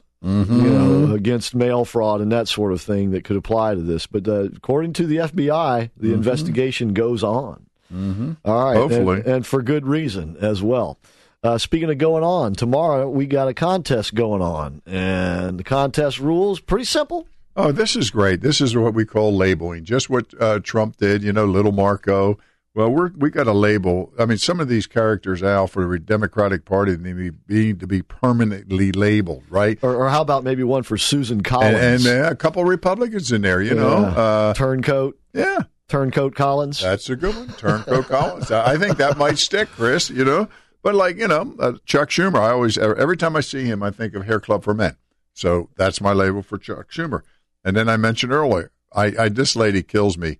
against mail fraud and that sort of thing that could apply to this. But according to the FBI, the investigation goes on. All right. Hopefully. And for good reason as well. Speaking of going on, tomorrow we got a contest going on. And the contest rules, pretty simple. Oh, this is great. This is what we call labeling, just what Trump did, little Marco. Well, we got a label. I mean, some of these characters, Al, for the Democratic Party need to be permanently labeled, right? Or how about maybe one for Susan Collins? And a couple of Republicans in there, Turncoat. Yeah. Turncoat Collins. That's a good one. Turncoat Collins. I think that might stick, Chris, But Chuck Schumer, every time I see him, I think of Hair Club for Men. So that's my label for Chuck Schumer. And then I mentioned earlier, this lady kills me.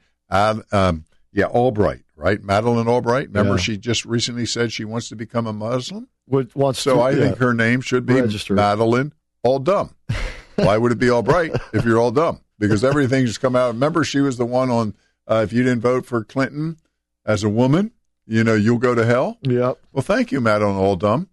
Albright, right? Madeleine Albright. Remember, she just recently said she wants to become a Muslim? I think her name should be Madeleine All Dumb. Why would it be Albright if you're all dumb? Because everything's come out. Remember, she was the one on, if you didn't vote for Clinton as a woman, you'll go to hell? Yep. Well, thank you, Madeleine All Dumb.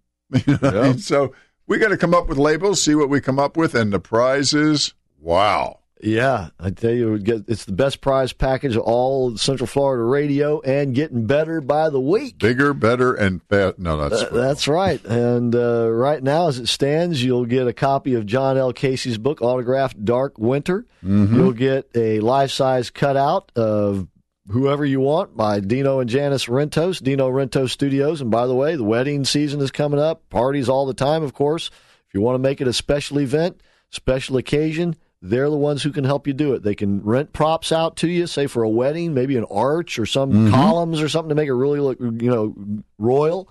So we got to come up with labels, see what we come up with, and the prizes, wow. Yeah, I tell you, it's the best prize package of all Central Florida radio and getting better by the week. Bigger, better, and fast. No, that's right. And right now, as it stands, you'll get a copy of John L. Casey's book, Autographed Dark Winter. You'll get a life-size cutout of whoever you want by Dino and Janice Rentos, Dino Rentos Studios. And by the way, the wedding season is coming up. Parties all the time, of course. If you want to make it a special event, special occasion, they're the ones who can help you do it. They can rent props out to you, say for a wedding, maybe an arch or some columns or something to make it really look, royal.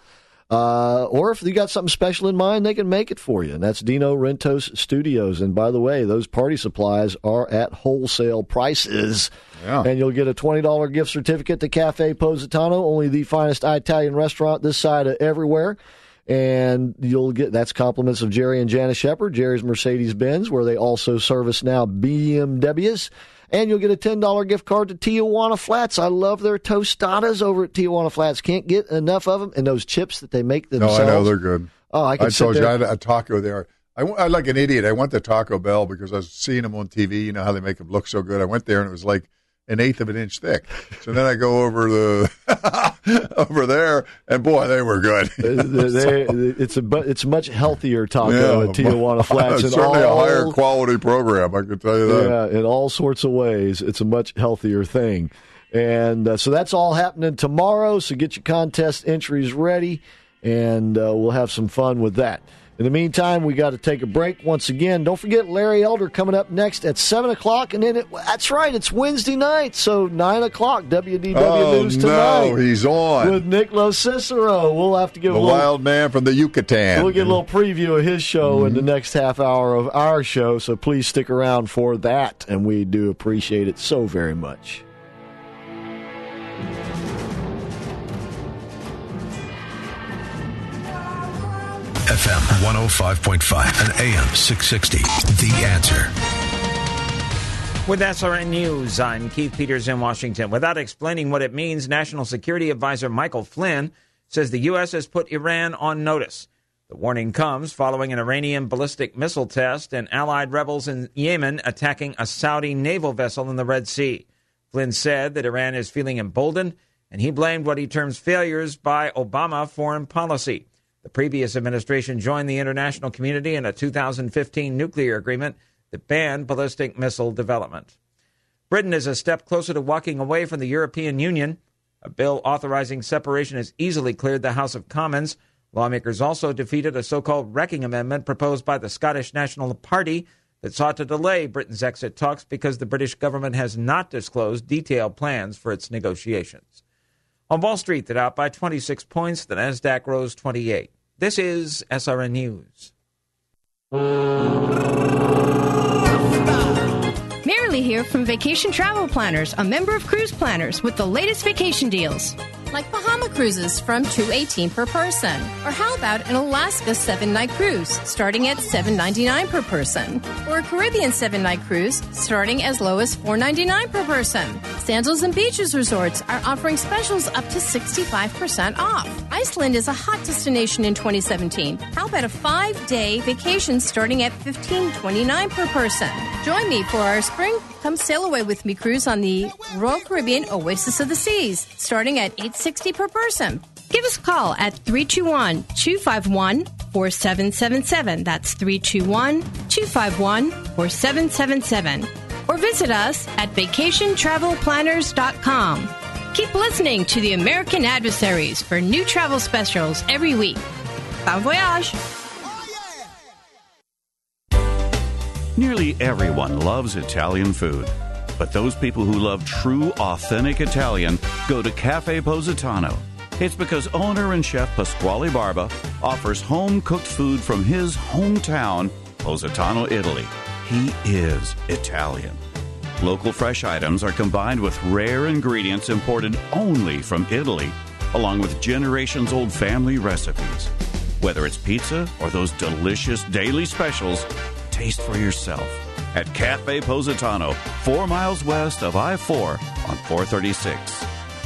Or if you got something special in mind, they can make it for you. And that's Dino Rentos Studios. And by the way, those party supplies are at wholesale prices. Yeah. And you'll get a $20 gift certificate to Cafe Positano, only the finest Italian restaurant this side of everywhere. And you'll get, that's compliments of Jerry and Janice Shepard, Jerry's Mercedes-Benz, where they also service now BMWs. And you'll get a $10 gift card to Tijuana Flats. I love their tostadas over at Tijuana Flats. Can't get enough of them. And those chips that they make themselves. No, I know, they're good. Oh, I told you I had a taco there. I like an idiot. I went to Taco Bell because I was seeing them on TV. You know how they make them look so good. I went there and it was like an eighth of an inch thick. So then I go over there, and boy, they were good. It's a much healthier taco at Tijuana Flats. It's certainly a higher quality program, I can tell you that. Yeah, in all sorts of ways, it's a much healthier thing. And so that's all happening tomorrow, so get your contest entries ready, and we'll have some fun with that. In the meantime, we got to take a break once again. Don't forget Larry Elder coming up next at 7 o'clock. And then, that's right, it's Wednesday night, so 9 o'clock, WDW News tonight. Oh, no, he's on. With Nick Cicero. We'll have to give the wild man from the Yucatan. We'll get a little preview of his show in the next half hour of our show, so please stick around for that. And we do appreciate it so very much. FM 105.5 and AM 660. The Answer. With SRN News, I'm Keith Peters in Washington. Without explaining what it means, National Security Advisor Michael Flynn says the U.S. has put Iran on notice. The warning comes following an Iranian ballistic missile test and allied rebels in Yemen attacking a Saudi naval vessel in the Red Sea. Flynn said that Iran is feeling emboldened, and he blamed what he terms failures by Obama foreign policy. The previous administration joined the international community in a 2015 nuclear agreement that banned ballistic missile development. Britain is a step closer to walking away from the European Union. A bill authorizing separation has easily cleared the House of Commons. Lawmakers also defeated a so-called wrecking amendment proposed by the Scottish National Party that sought to delay Britain's exit talks because the British government has not disclosed detailed plans for its negotiations. On Wall Street, they're out by 26 points. The Nasdaq rose 28. This is SRN News. Marilee here from Vacation Travel Planners, a member of Cruise Planners with the latest vacation deals. Like Bahama cruises from $218 per person. Or how about an Alaska 7-night cruise starting at $799 per person? Or a Caribbean 7-night cruise starting as low as $499 per person. Sandals and Beaches Resorts are offering specials up to 65% off. Iceland is a hot destination in 2017. How about a 5-day vacation starting at $1529 per person? Join me for our spring Come sail away with me cruise on the Royal Caribbean Oasis of the Seas, starting at $860 per person. Give us a call at 321-251-4777. That's 321-251-4777. Or visit us at vacationtravelplanners.com. Keep listening to the American Adversaries for new travel specials every week. Bon voyage! Nearly everyone loves Italian food. But those people who love true, authentic Italian go to Cafe Positano. It's because owner and chef Pasquale Barba offers home-cooked food from his hometown, Positano, Italy. He is Italian. Local fresh items are combined with rare ingredients imported only from Italy, along with generations-old family recipes. Whether it's pizza or those delicious daily specials, taste for yourself at Cafe Positano, 4 miles west of I-4 on 436.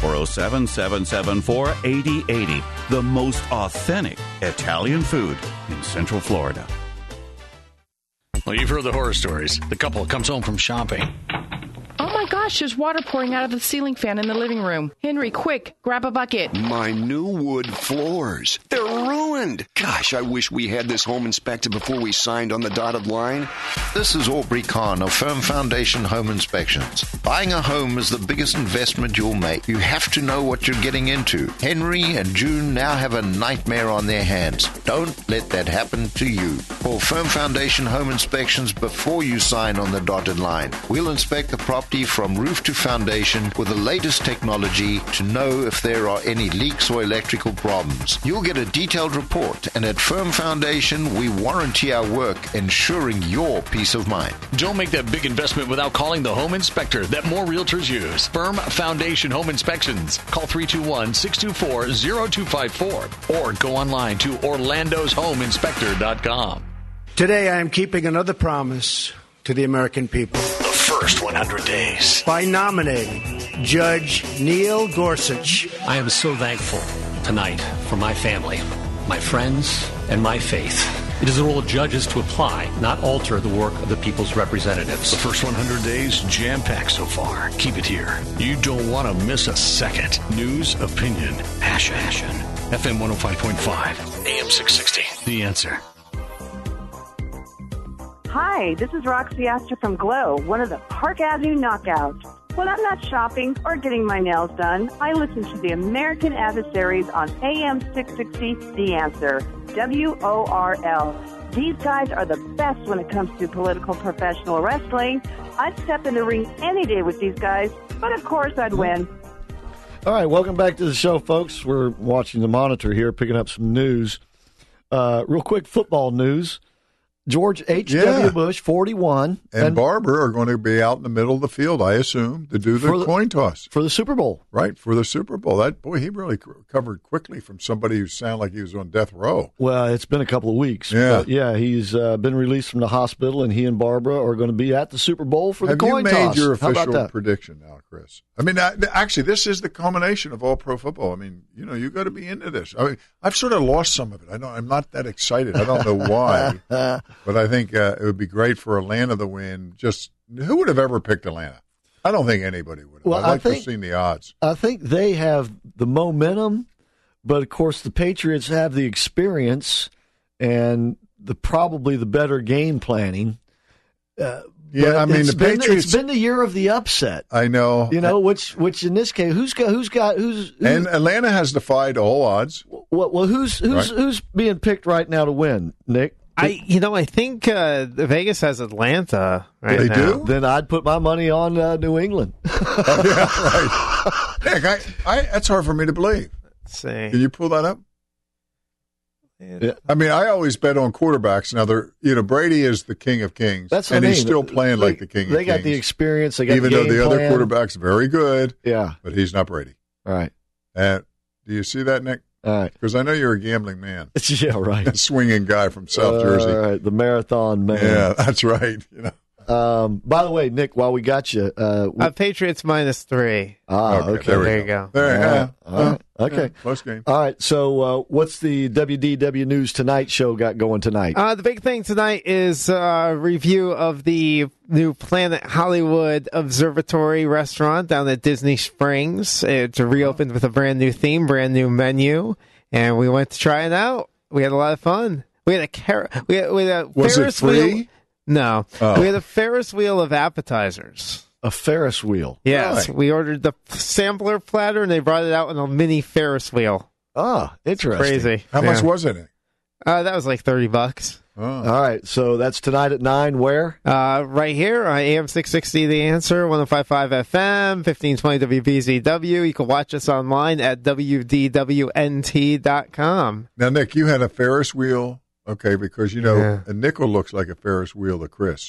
407-774-8080. The most authentic Italian food in Central Florida. Well, you've heard the horror stories. The couple comes home from shopping. Oh my gosh, there's water pouring out of the ceiling fan in the living room. Henry, quick, grab a bucket. My new wood floors. They're ruined. Gosh, I wish we had this home inspected before we signed on the dotted line. This is Aubrey Kahn of Firm Foundation Home Inspections. Buying a home is the biggest investment you'll make. You have to know what you're getting into. Henry and June now have a nightmare on their hands. Don't let that happen to you. Call Firm Foundation Home Inspections before you sign on the dotted line. We'll inspect the property from roof to foundation with the latest technology to know if there are any leaks or electrical problems. You'll get a detailed report, and at Firm Foundation, we warranty our work, ensuring your peace of mind. Don't make that big investment without calling the home inspector that more realtors use. Firm Foundation Home Inspections. Call 321-624-0254 or go online to orlandoshomeinspector.com. Today I am keeping another promise to the American people. First 100 days. By nominating Judge Neil Gorsuch. I am so thankful tonight for my family my friends, and my faith. It is the role of judges to apply, not alter the work of the people's representatives. The first 100 days, jam-packed so far. Keep it here. You don't want to miss a second. News, opinion, passion. FM 105.5, AM 660. The Answer. Hi, this is Roxy Astor from Glow, one of the Park Avenue knockouts. When I'm not shopping or getting my nails done, I listen to the American Adversaries on AM 660, The Answer, WORL. These guys are the best when it comes to political professional wrestling. I'd step in the ring any day with these guys, but of course I'd win. All right, welcome back to the show, folks. We're watching the monitor here, picking up some news. Real quick football news. George H.W. Bush, 41. And Barber are going to be out in the middle of the field, I assume, to do the coin toss. For the Super Bowl. Right, for the Super Bowl. He really recovered quickly from somebody who sounded like he was on death row. Well, it's been a couple of weeks. Yeah. But he's been released from the hospital, and he and Barbara are going to be at the Super Bowl for the coin toss. Have you made your official prediction now, Chris? I mean, actually, this is the culmination of all pro football. I mean, you got to be into this. I mean, I've sort of lost some of it. I'm not that excited. I don't know why. But I think it would be great for Atlanta to win. Just who would have ever picked Atlanta? I don't think anybody would have. Well, I'd like to have seen the odds. I think they have the momentum, but of course the Patriots have the experience and probably the better game planning. I mean, the Patriots. It's been the year of the upset. I know. Which in this case, who's and Atlanta has defied all odds. Well, who's being picked right now to win, Nick? I think Vegas has Atlanta right they now. do? Then I'd put my money on New England. Right. Nick, that's hard for me to believe. Let's see. Can you pull that up? Yeah. I mean, I always bet on quarterbacks. Now, Brady is the king of kings. That's what and I mean. He's still playing like the king of kings. They got the experience. They got even the though game the plan. other quarterback's very good. Yeah, but he's not Brady. All right. And do you see that, Nick? All right. Because I know you're a gambling man. Yeah, right. A swinging guy from South Jersey. All right, the marathon man. Yeah, that's right. By the way, Nick, while we got you, Patriots -3. Okay. There you go. All right. Okay. Yeah, close game. All right. So, what's the WDW News Tonight show got going tonight? The big thing tonight is a review of the new Planet Hollywood Observatory restaurant down at Disney Springs. It's reopened with a brand new theme, brand new menu, and we went to try it out. We had a lot of fun. We had a Was Ferris it free? wheel. No. Oh. We had a Ferris wheel of appetizers. A Ferris wheel? Yes. Really? We ordered the sampler platter, and they brought it out in a mini Ferris wheel. Oh, interesting. Crazy. How much was it? That was like $30. Oh. All right. So that's tonight at 9. Where? Right here on AM 660 The Answer, 105.5 FM, 1520 WBZW. You can watch us online at WDWNT.com. Now, Nick, you had a Ferris wheel. Okay, because, a nickel looks like a Ferris wheel to Chris.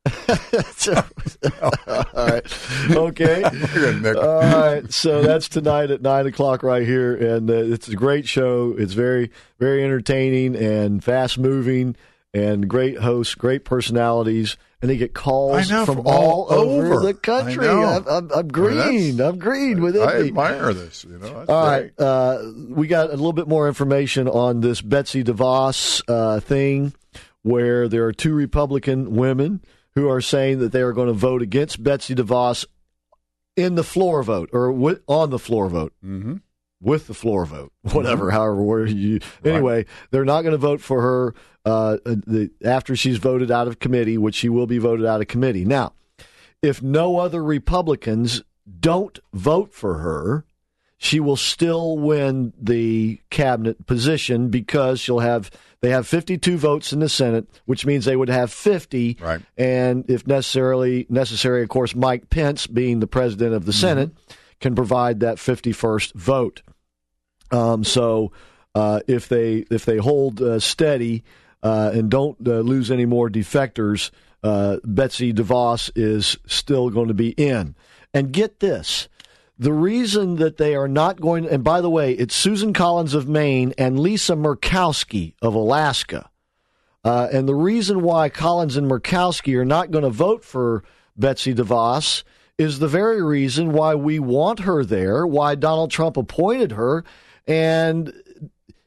All right. Okay. All right. So that's tonight at 9 o'clock right here. And it's a great show. It's very, very entertaining and fast moving and great hosts, great personalities. And they get calls from all over the country. I'm green. I'm green with it. I admire this. That's all great. right. We got a little bit more information on this Betsy DeVos thing where there are 2 Republican women who are saying that they are going to vote against Betsy DeVos in the floor vote or on the floor vote. Mm-hmm. With the floor vote, whatever, however word you. Anyway, they're not going to vote for her after she's voted out of committee, which she will be voted out of committee. Now, if no other Republicans don't vote for her, she will still win the cabinet position because they have 52 votes in the Senate, which means they would have 50. Right. And if necessary, of course, Mike Pence, being the president of the Senate, can provide that 51st vote. So if they hold steady and don't lose any more defectors, Betsy DeVos is still going to be in. And get this. The reason that they are not going, and by the way, it's Susan Collins of Maine and Lisa Murkowski of Alaska. And the reason why Collins and Murkowski are not going to vote for Betsy DeVos is the very reason why we want her there, why Donald Trump appointed her. And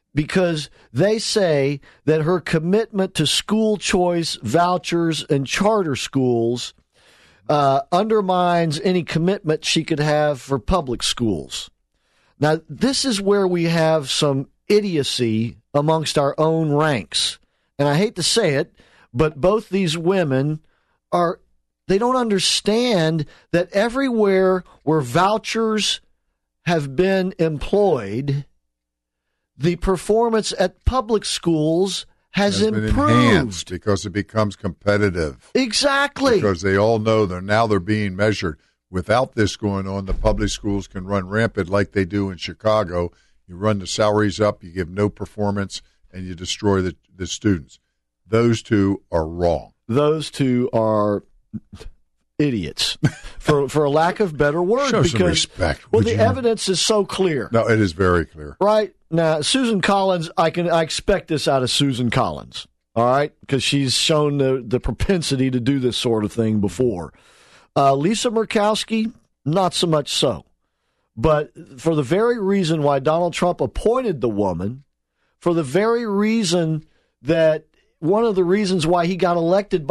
because they say that her commitment to school choice, vouchers, and charter schools undermines any commitment she could have for public schools. Now, this is where we have some idiocy amongst our own ranks. And I hate to say it, but both these women they don't understand that everywhere where vouchers have been employed, the performance at public schools has improved. Been enhanced because it becomes competitive. Exactly. Because they all know they're being measured. Without this going on, the public schools can run rampant like they do in Chicago. You run the salaries up, you give no performance, and you destroy the students. Those two are wrong. Those two are idiots, for a lack of better word. Show some respect. Well, the evidence is so clear. No, it is very clear. Right now, Susan Collins, I expect this out of Susan Collins. All right, because she's shown the propensity to do this sort of thing before. Lisa Murkowski, not so much so. But for the very reason why Donald Trump appointed the woman, for the very reason that one of the reasons why he got elected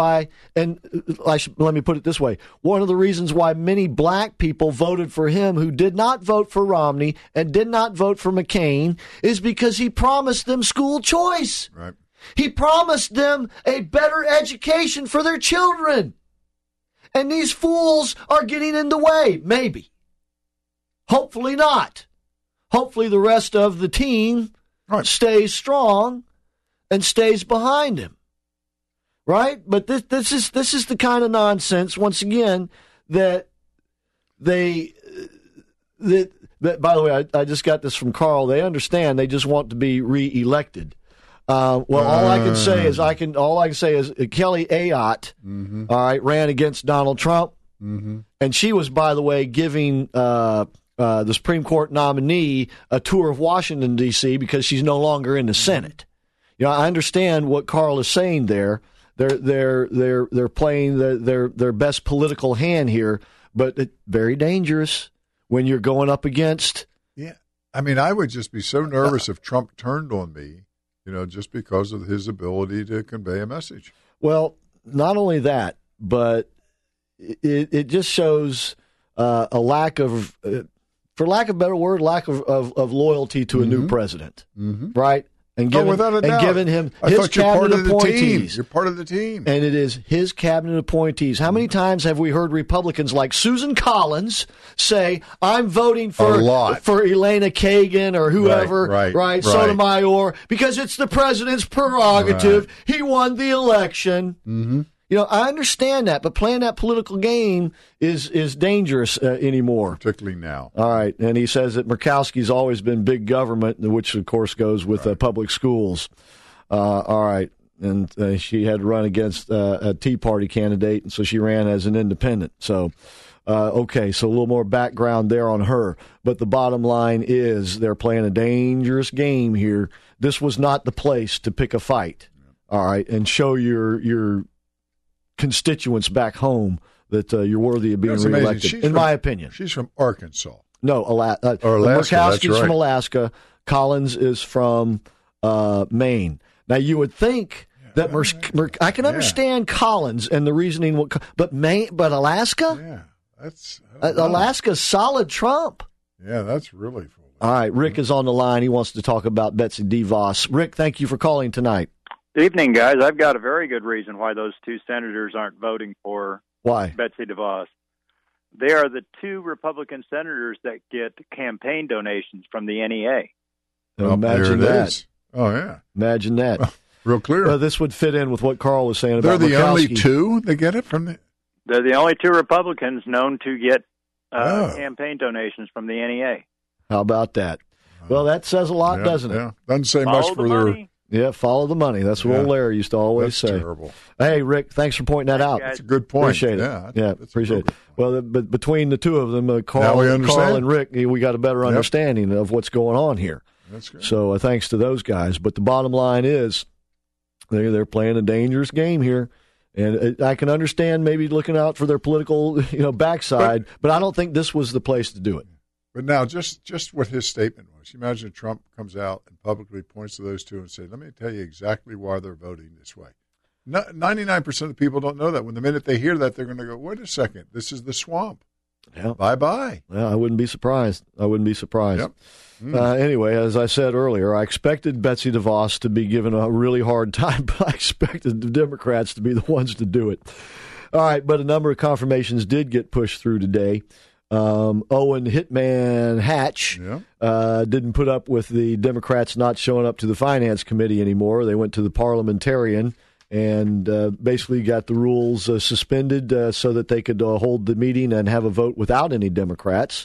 let me put it this way, one of the reasons why many black people voted for him who did not vote for Romney and did not vote for McCain is because he promised them school choice. Right. He promised them a better education for their children. And these fools are getting in the way, maybe. Hopefully not. Hopefully the rest of the team stays strong and stays behind him, right? But this is the kind of nonsense, once again, that by the way, I just got this from Carl. They understand. They just want to be reelected. All I can say is Kelly Ayotte, all right, ran against Donald Trump, and she was, by the way, giving the Supreme Court nominee a tour of Washington D.C. because she's no longer in the Senate. You know, I understand what Carl is saying there. They're playing their best political hand here, but it's very dangerous when you're going up against. Yeah, I mean, I would just be so nervous if Trump turned on me, just because of his ability to convey a message. Well, not only that, but it just shows a lack of, for lack of a better word, lack of loyalty to a new president, right? And giving him his cabinet appointees. You're part of the team. And it is his cabinet appointees. How many times have we heard Republicans like Susan Collins say, I'm voting for Elena Kagan or whoever, right? Sotomayor, because it's the president's prerogative. Right. He won the election. Mm-hmm. I understand that, but playing that political game is dangerous anymore. Particularly now. All right, and he says that Murkowski's always been big government, which, of course, goes with public schools. All right, and she had to run against a Tea Party candidate, and so she ran as an independent. So, okay, so a little more background there on her. But the bottom line is they're playing a dangerous game here. This was not the place to pick a fight, all right, and show your constituents back home that you're worthy of being reelected, in my opinion. She's from Arkansas. No, Alaska. Murkowski's from Alaska. Collins is from Maine. Now, you would think that I can understand Collins and the reasoning, but Alaska? Yeah, Alaska's solid Trump. Yeah, that's really foolish. All right, Rick is on the line. He wants to talk about Betsy DeVos. Rick, thank you for calling tonight. Good evening, guys. I've got a very good reason why those two senators aren't voting for Betsy DeVos. They are the two Republican senators that get campaign donations from the NEA. Imagine that. Oh, yeah. Imagine that. Real clear. This would fit in with what Carl was saying about They're the Murkowski. only two that get it from the... They're the only two Republicans known to get campaign donations from the NEA. How about that? Well, that says a lot, doesn't it? Yeah. Doesn't say much for their... Yeah, follow the money. That's what old Larry used to always say. Terrible. Hey, Rick, thanks for pointing that out. That's a good point. Appreciate it. Yeah, appreciate it. Well, but between the two of them, Carl and Rick, we got a better understanding of what's going on here. That's good. So thanks to those guys. But the bottom line is they're playing a dangerous game here. And I can understand maybe looking out for their political backside, but I don't think this was the place to do it. But now, just what his statement was. Imagine Trump comes out and publicly points to those two and says, let me tell you exactly why they're voting this way. 99% of the people don't know that. When the minute they hear that, they're going to go, wait a second, this is the swamp. Yeah. Bye-bye. Yeah, I wouldn't be surprised. Yep. Anyway, as I said earlier, I expected Betsy DeVos to be given a really hard time, but I expected the Democrats to be the ones to do it. All right, but a number of confirmations did get pushed through today. Owen Hitman Hatch didn't put up with the Democrats not showing up to the Finance Committee anymore. They went to the Parliamentarian and basically got the rules suspended so that they could hold the meeting and have a vote without any Democrats.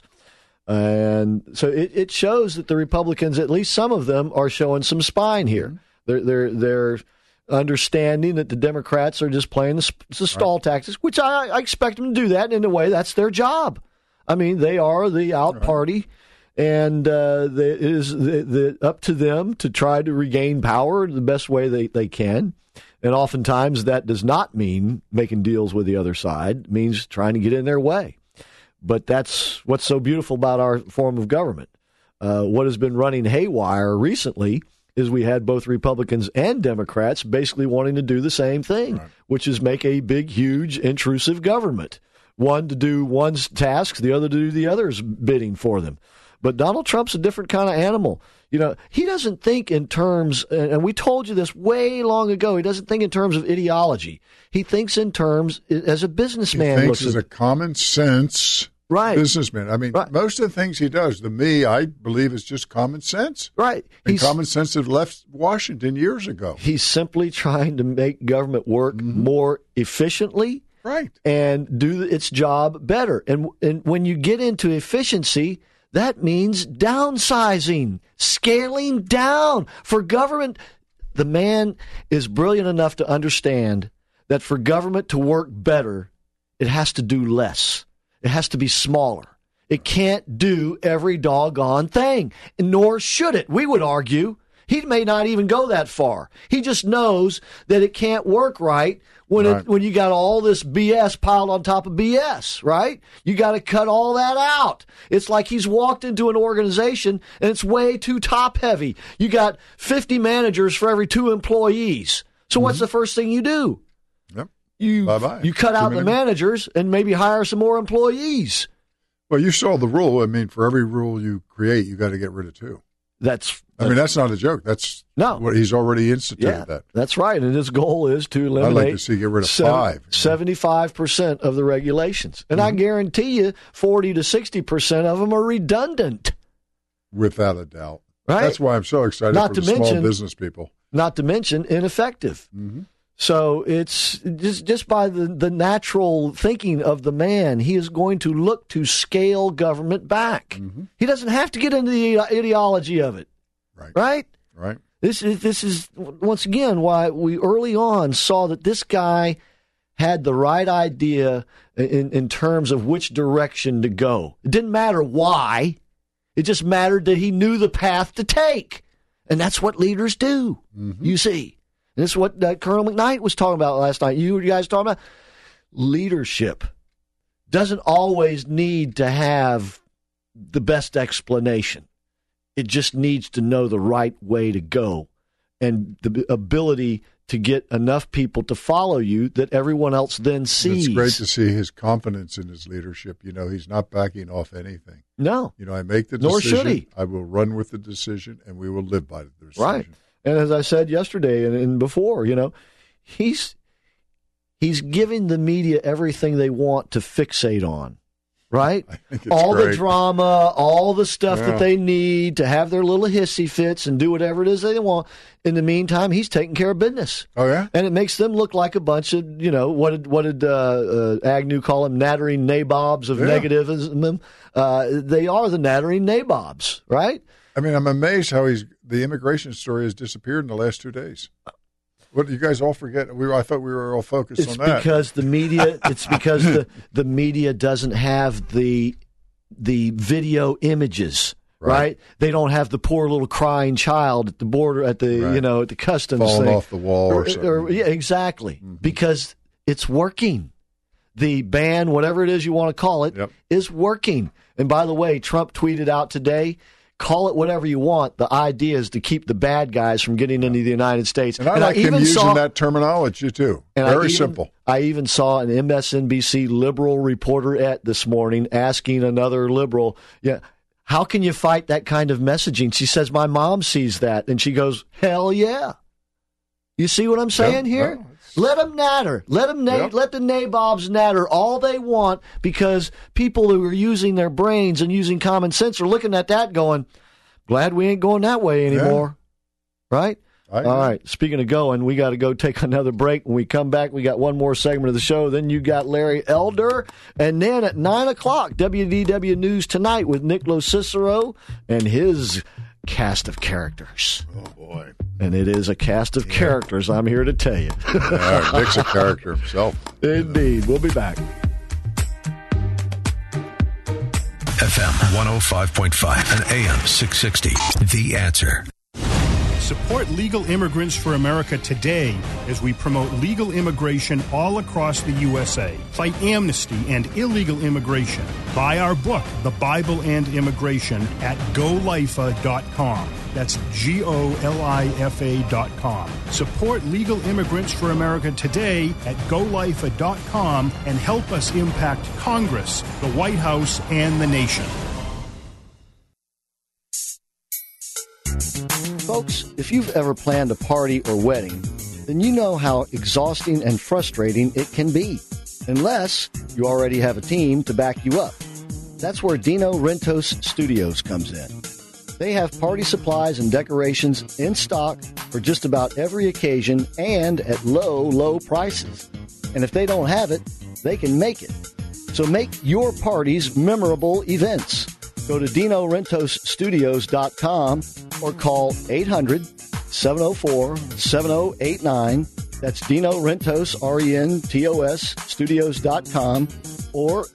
And so it shows that the Republicans, at least some of them, are showing some spine here. They're understanding that the Democrats are just playing the stall tactics, which I expect them to do that. In a way, that's their job. I mean, they are the out party, and it is up to them to try to regain power the best way they can. And oftentimes that does not mean making deals with the other side. It means trying to get in their way. But that's what's so beautiful about our form of government. What has been running haywire recently is we had both Republicans and Democrats basically wanting to do the same thing, which is make a big, huge, intrusive government. One to do one's tasks, the other to do the other's bidding for them. But Donald Trump's a different kind of animal. You know, he doesn't think in terms, and we told you this way long ago, he doesn't think in terms of ideology. He thinks in terms as a businessman. He thinks as a common sense businessman. I mean, most of the things he does, I believe, is just common sense. Right. And common sense had left Washington years ago. He's simply trying to make government work more efficiently. Right. And do its job better. And when you get into efficiency, that means downsizing, scaling down. For government, the man is brilliant enough to understand that for government to work better, it has to do less. It has to be smaller. It can't do every doggone thing, nor should it. We would argue he may not even go that far. He just knows that it can't work right when you got all this BS piled on top of BS, right? You got to cut all that out. It's like he's walked into an organization and it's way too top heavy. You got 50 managers for every 2 employees. So what's the first thing you do? Yep. You cut out the managers and maybe hire some more employees. Well, you saw the rule. I mean, for every rule you create, you got to get rid of 2. That's not a joke. That's what he's already instituted. Yeah, that's right. And his goal is to eliminate. I'd like to see get rid of 75% of the regulations, and I guarantee you, 40 to 60% of them are redundant. Without a doubt, right? That's why I'm so excited for the small business people. Not to mention ineffective. So it's just by the natural thinking of the man, he is going to look to scale government back. He doesn't have to get into the ideology of it. Right. This is once again why we early on saw that this guy had the right idea in terms of which direction to go. It didn't matter why. It just mattered that he knew the path to take. And that's what leaders do, you see. And this is what Colonel McKnight was talking about last night. You guys talking about leadership doesn't always need to have the best explanation. It just needs to know the right way to go and the ability to get enough people to follow you that everyone else then sees. It's great to see his confidence in his leadership. You know, he's not backing off anything. No. You know, I make the decision. Nor should he. I will run with the decision, and we will live by the decision. Right. And as I said yesterday and before, you know, he's giving the media everything they want to fixate on, right? All the drama, all the stuff that they need to have their little hissy fits and do whatever it is they want. In the meantime, he's taking care of business. Oh, yeah? And it makes them look like a bunch of, you know, what did Agnew call them? Nattering nabobs of negativism. They are the nattering nabobs, right? I mean, I'm amazed how the immigration story has disappeared in the last 2 days. What you guys all forget? I thought we were all focused on that. Because the media. It's because the media doesn't have the video images, right? They don't have the poor little crying child at the border at the at the customs falling thing. Off the wall or something. Yeah, exactly. Because it's working. The ban, whatever it is you want to call it, is working. And by the way, Trump tweeted out today, call it whatever you want. The idea is to keep the bad guys from getting into the United States. And I like him using that terminology, too. Very simple. I even saw an MSNBC liberal reporter this morning asking another liberal, how can you fight that kind of messaging? She says, my mom sees that. And she goes, hell yeah. You see what I'm saying here? Well, let them natter. Let the nabobs natter all they want, because people who are using their brains and using common sense are looking at that going, glad we ain't going that way anymore. Yeah. Right? All right. Speaking of going, we got to go take another break. When we come back, we got one more segment of the show. Then you got Larry Elder. And then at 9 o'clock, WDW News Tonight with Nick Cicero and his cast of characters. Oh, boy. And it is a cast of characters, I'm here to tell you. Nick's a character himself. Indeed. We'll be back. FM 105.5 and AM 660. The Answer. Support Legal Immigrants for America today as we promote legal immigration all across the USA. Fight amnesty and illegal immigration. Buy our book, The Bible and Immigration, at golifa.com. That's GOLIFA.com. Support Legal Immigrants for America today at golifa.com and help us impact Congress, the White House, and the nation. Folks, if you've ever planned a party or wedding, then you know how exhausting and frustrating it can be, unless you already have a team to back you up. That's where Dino Rentos Studios comes in. They have party supplies and decorations in stock for just about every occasion and at low, low prices. And if they don't have it, they can make it. So make your parties memorable events. Go to DinoRentosStudios.com or call 800-704-7089. That's Dino Rentos, R-E-N-T-O-S, Studios.com or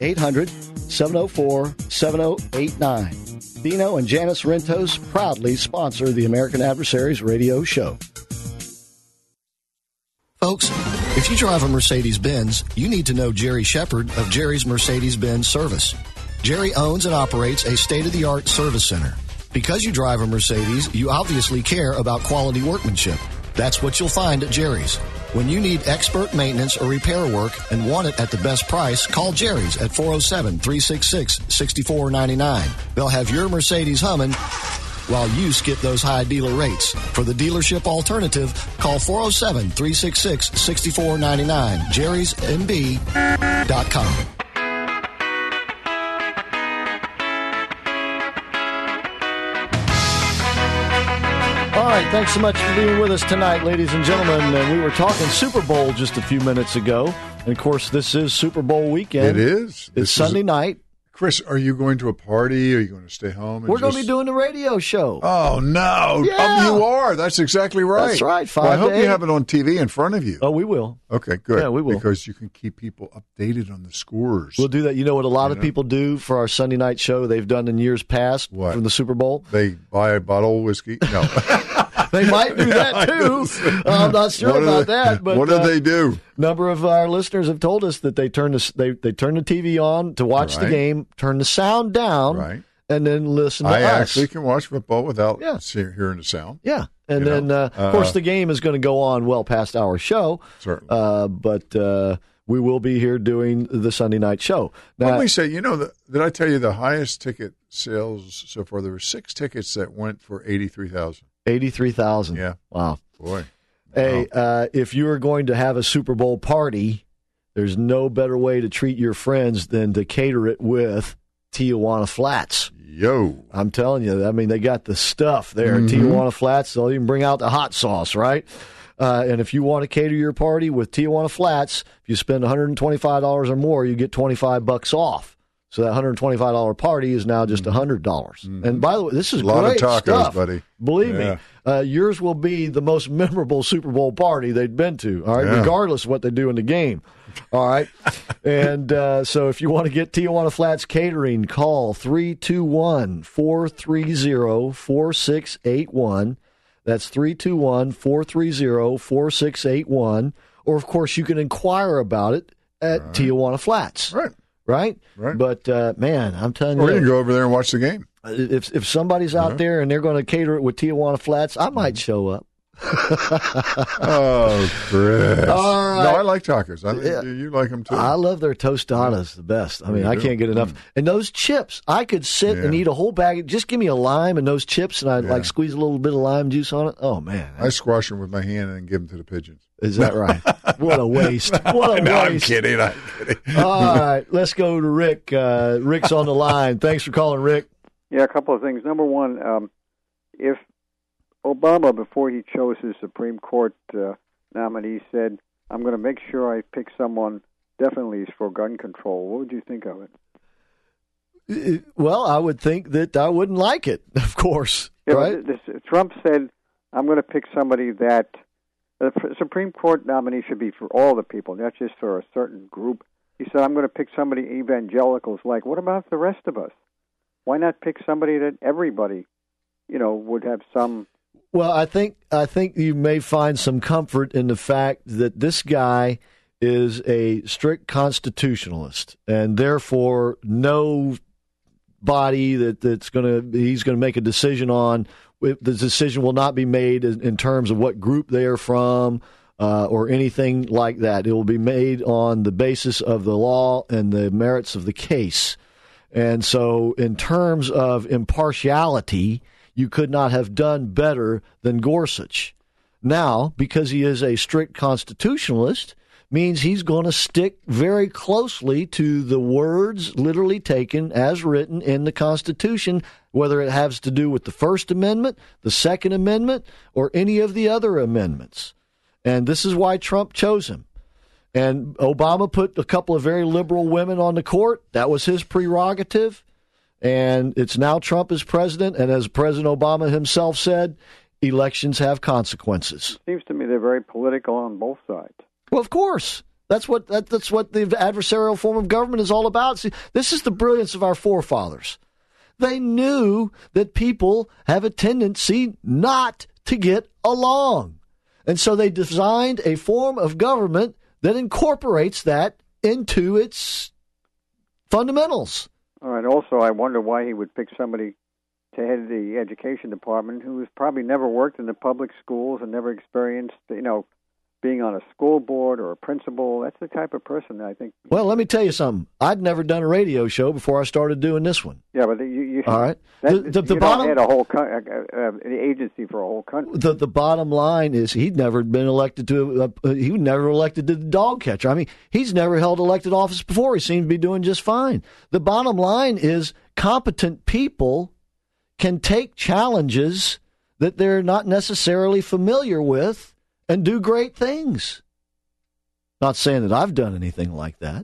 800-704-7089. Dino and Janice Rentos proudly sponsor the American Adversaries radio show. Folks, if you drive a Mercedes-Benz, you need to know Jerry Shepard of Jerry's Mercedes-Benz Service. Jerry owns and operates a state-of-the-art service center. Because you drive a Mercedes, you obviously care about quality workmanship. That's what you'll find at Jerry's. When you need expert maintenance or repair work and want it at the best price, call Jerry's at 407-366-6499. They'll have your Mercedes humming while you skip those high dealer rates. For the dealership alternative, call 407-366-6499. Jerry'sMB.com. All right, thanks so much for being with us tonight, ladies and gentlemen. And we were talking Super Bowl just a few minutes ago. And, of course, this is Super Bowl weekend. It is. It's Sunday night. Chris, are you going to a party? Are you going to stay home? We're going to be doing the radio show. Oh, no. Yeah. You are. That's exactly right. That's right. Well, I hope you have it on TV in front of you. Oh, we will. Okay, good. Yeah, we will. Because you can keep people updated on the scores. We'll do that. You know what a lot of people do for our Sunday night show they've done in years past from the Super Bowl? They buy a bottle of whiskey? No. They might do that, too. I'm not sure about that. But what do they do? Number of our listeners have told us that they turn the TV on to watch the game, turn the sound down, and then listen to us. I actually can watch football without hearing the sound. Yeah. And then, of course, the game is going to go on well past our show. Certainly. But we will be here doing the Sunday night show. Now, let me say, did I tell you the highest ticket sales so far? There were 6 tickets that went for $83,000. 83,000. Yeah. Wow. Boy. Hey, if you are going to have a Super Bowl party, there's no better way to treat your friends than to cater it with Tijuana Flats. Yo. I'm telling you, I mean, they got the stuff there at Tijuana Flats. They'll even bring out the hot sauce, right? And if you want to cater your party with Tijuana Flats, if you spend $125 or more, you get $25 off. So that $125 party is now just $100. And by the way, this is great a lot of tacos, stuff, buddy. Believe me, yours will be the most memorable Super Bowl party they've been to. All right, regardless of what they do in the game. All right, and so if you want to get Tijuana Flats Catering, call 321-430-4681. That's 321-430-4681. Or of course, you can inquire about it at Tijuana Flats. Right. right? But, man, I'm telling you. Or you can go over there and watch the game. If somebody's out there and they're going to cater it with Tijuana Flats, I might show up. Oh, Chris. All right. No, I like tacos. You like them too. I love their tostadas the best. I mean, I can't get enough. And those chips, I could sit and eat a whole bag. Just give me a lime and those chips, and I'd like squeeze a little bit of lime juice on it. Oh, man. I squash them with my hand and give them to the pigeons. Is that right? What a waste. What a waste. I'm kidding. All right, let's go to Rick. Rick's on the line. Thanks for calling, Rick. Yeah, a couple of things. Number one, if Obama, before he chose his Supreme Court nominee, said, I'm going to make sure I pick someone definitely for gun control, what would you think of it? Well, I would think that I wouldn't like it, of course. Yeah, right? Trump said, I'm going to pick somebody that the Supreme Court nominee should be for all the people, not just for a certain group. He said, I'm going to pick somebody evangelicals like. What about the rest of us? Why not pick somebody that everybody, would have some... Well, I think you may find some comfort in the fact that this guy is a strict constitutionalist, and therefore no body he's going to make a decision on. The decision will not be made in terms of what group they are from or anything like that. It will be made on the basis of the law and the merits of the case. And so, in terms of impartiality, you could not have done better than Gorsuch. Now, because he is a strict constitutionalist, means he's going to stick very closely to the words literally taken as written in the Constitution, whether it has to do with the First Amendment, the Second Amendment, or any of the other amendments. And this is why Trump chose him. And Obama put a couple of very liberal women on the court. That was his prerogative. And it's now Trump as president. And as President Obama himself said, elections have consequences. It seems to me they're very political on both sides. Well, of course. That's what the adversarial form of government is all about. See, this is the brilliance of our forefathers. They knew that people have a tendency not to get along. And so they designed a form of government that incorporates that into its fundamentals. All right. Also, I wonder why he would pick somebody to head the education department who has probably never worked in the public schools and never experienced, being on a school board or a principal. That's the type of person I think. Well, let me tell you something. I'd never done a radio show before I started doing this one. Yeah, but you all right. The bottom, don't head an agency for a whole country. The bottom line is he'd never been elected to. He was never elected to the dog catcher. I mean, he's never held elected office before. He seems to be doing just fine. The bottom line is competent people can take challenges that they're not necessarily familiar with and do great things. Not saying that I've done anything like that.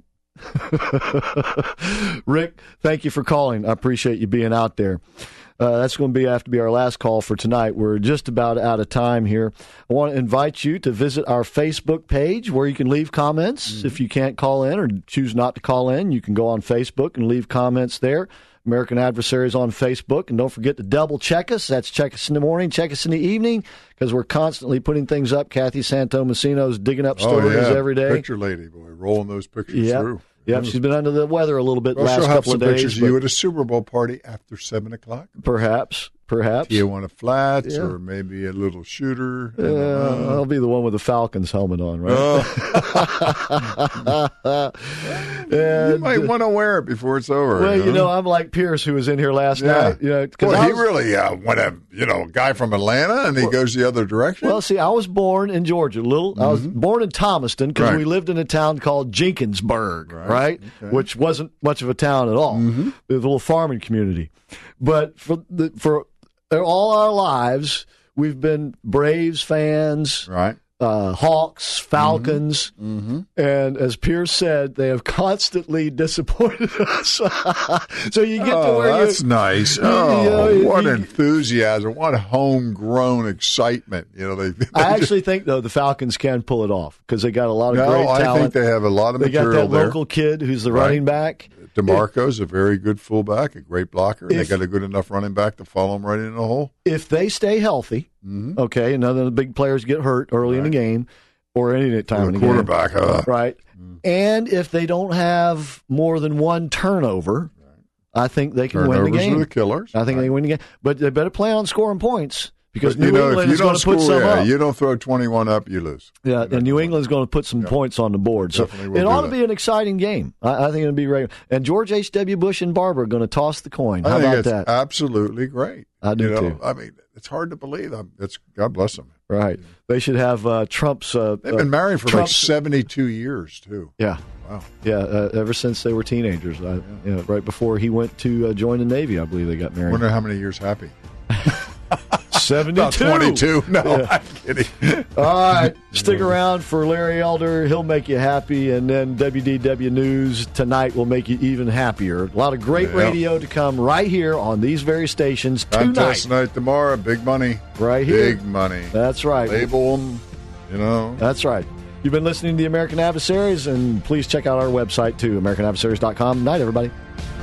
Rick, thank you for calling. I appreciate you being out there. That's going to have to be our last call for tonight. We're just about out of time here. I want to invite you to visit our Facebook page where you can leave comments. Mm-hmm. If you can't call in or choose not to call in, you can go on Facebook and leave comments there. American Adversaries on Facebook. And don't forget to double check us. That's check us in the morning, check us in the evening, because we're constantly putting things up. Kathy Santomassino's digging up stories every day. Picture lady, boy, rolling those pictures through. Yep, she's been under the weather a little bit last couple of days. She'll have some pictures of you at a Super Bowl party after 7 o'clock. Perhaps. Tijuana Flats or maybe a little shooter. I'll be the one with the Falcons helmet on, right? You might want to wear it before it's over. Well, I'm like Pierce, who was in here last night. He really went a guy from Atlanta, and he goes the other direction. Well, see, I was born in Georgia. I was born in Thomaston because we lived in a town called Jenkinsburg, right? Okay. Which wasn't much of a town at all. Mm-hmm. It was a little farming community. But for all our lives, we've been Braves fans, right? Hawks, Falcons, and as Pierce said, they have constantly disappointed us. So you get to where that's nice. What enthusiasm! What homegrown excitement! I actually think though the Falcons can pull it off because they got a lot of great talent. I think they have a lot of material. They got that local kid who's the running back. DeMarco's a very good fullback, a great blocker. They got a good enough running back to follow him right in the hole. If they stay healthy, okay, and none of the big players get hurt early in the game, or any time in the quarterback, game. Right. And if they don't have more than one turnover, I think they can win the game. Turnovers are the killers. I think they can win the game. But they better plan on scoring points because New England is going to put some up. You don't throw 21 up, you lose. Yeah, and New England's going to put some points on the board. So it ought to be an exciting game. I think it'll be regular. And George H.W. Bush and Barber are going to toss the coin. How about that? Absolutely great. I do too. I mean, it's hard to believe. God bless them. Right. They should have Trump's. They've been married for like 72 years, too. Yeah. Wow. Yeah, ever since they were teenagers. Right before he went to join the Navy, I believe they got married. I wonder how many years happy. 72. About 22. No, I'm kidding. All right. Stick around for Larry Elder. He'll make you happy. And then WDW News tonight will make you even happier. A lot of great radio to come right here on these very stations tonight. Contest night tomorrow. Big money. Right here. Big money. That's right. Label them, That's right. You've been listening to The American Adversaries, and please check out our website, too, AmericanAdversaries.com. Night, everybody.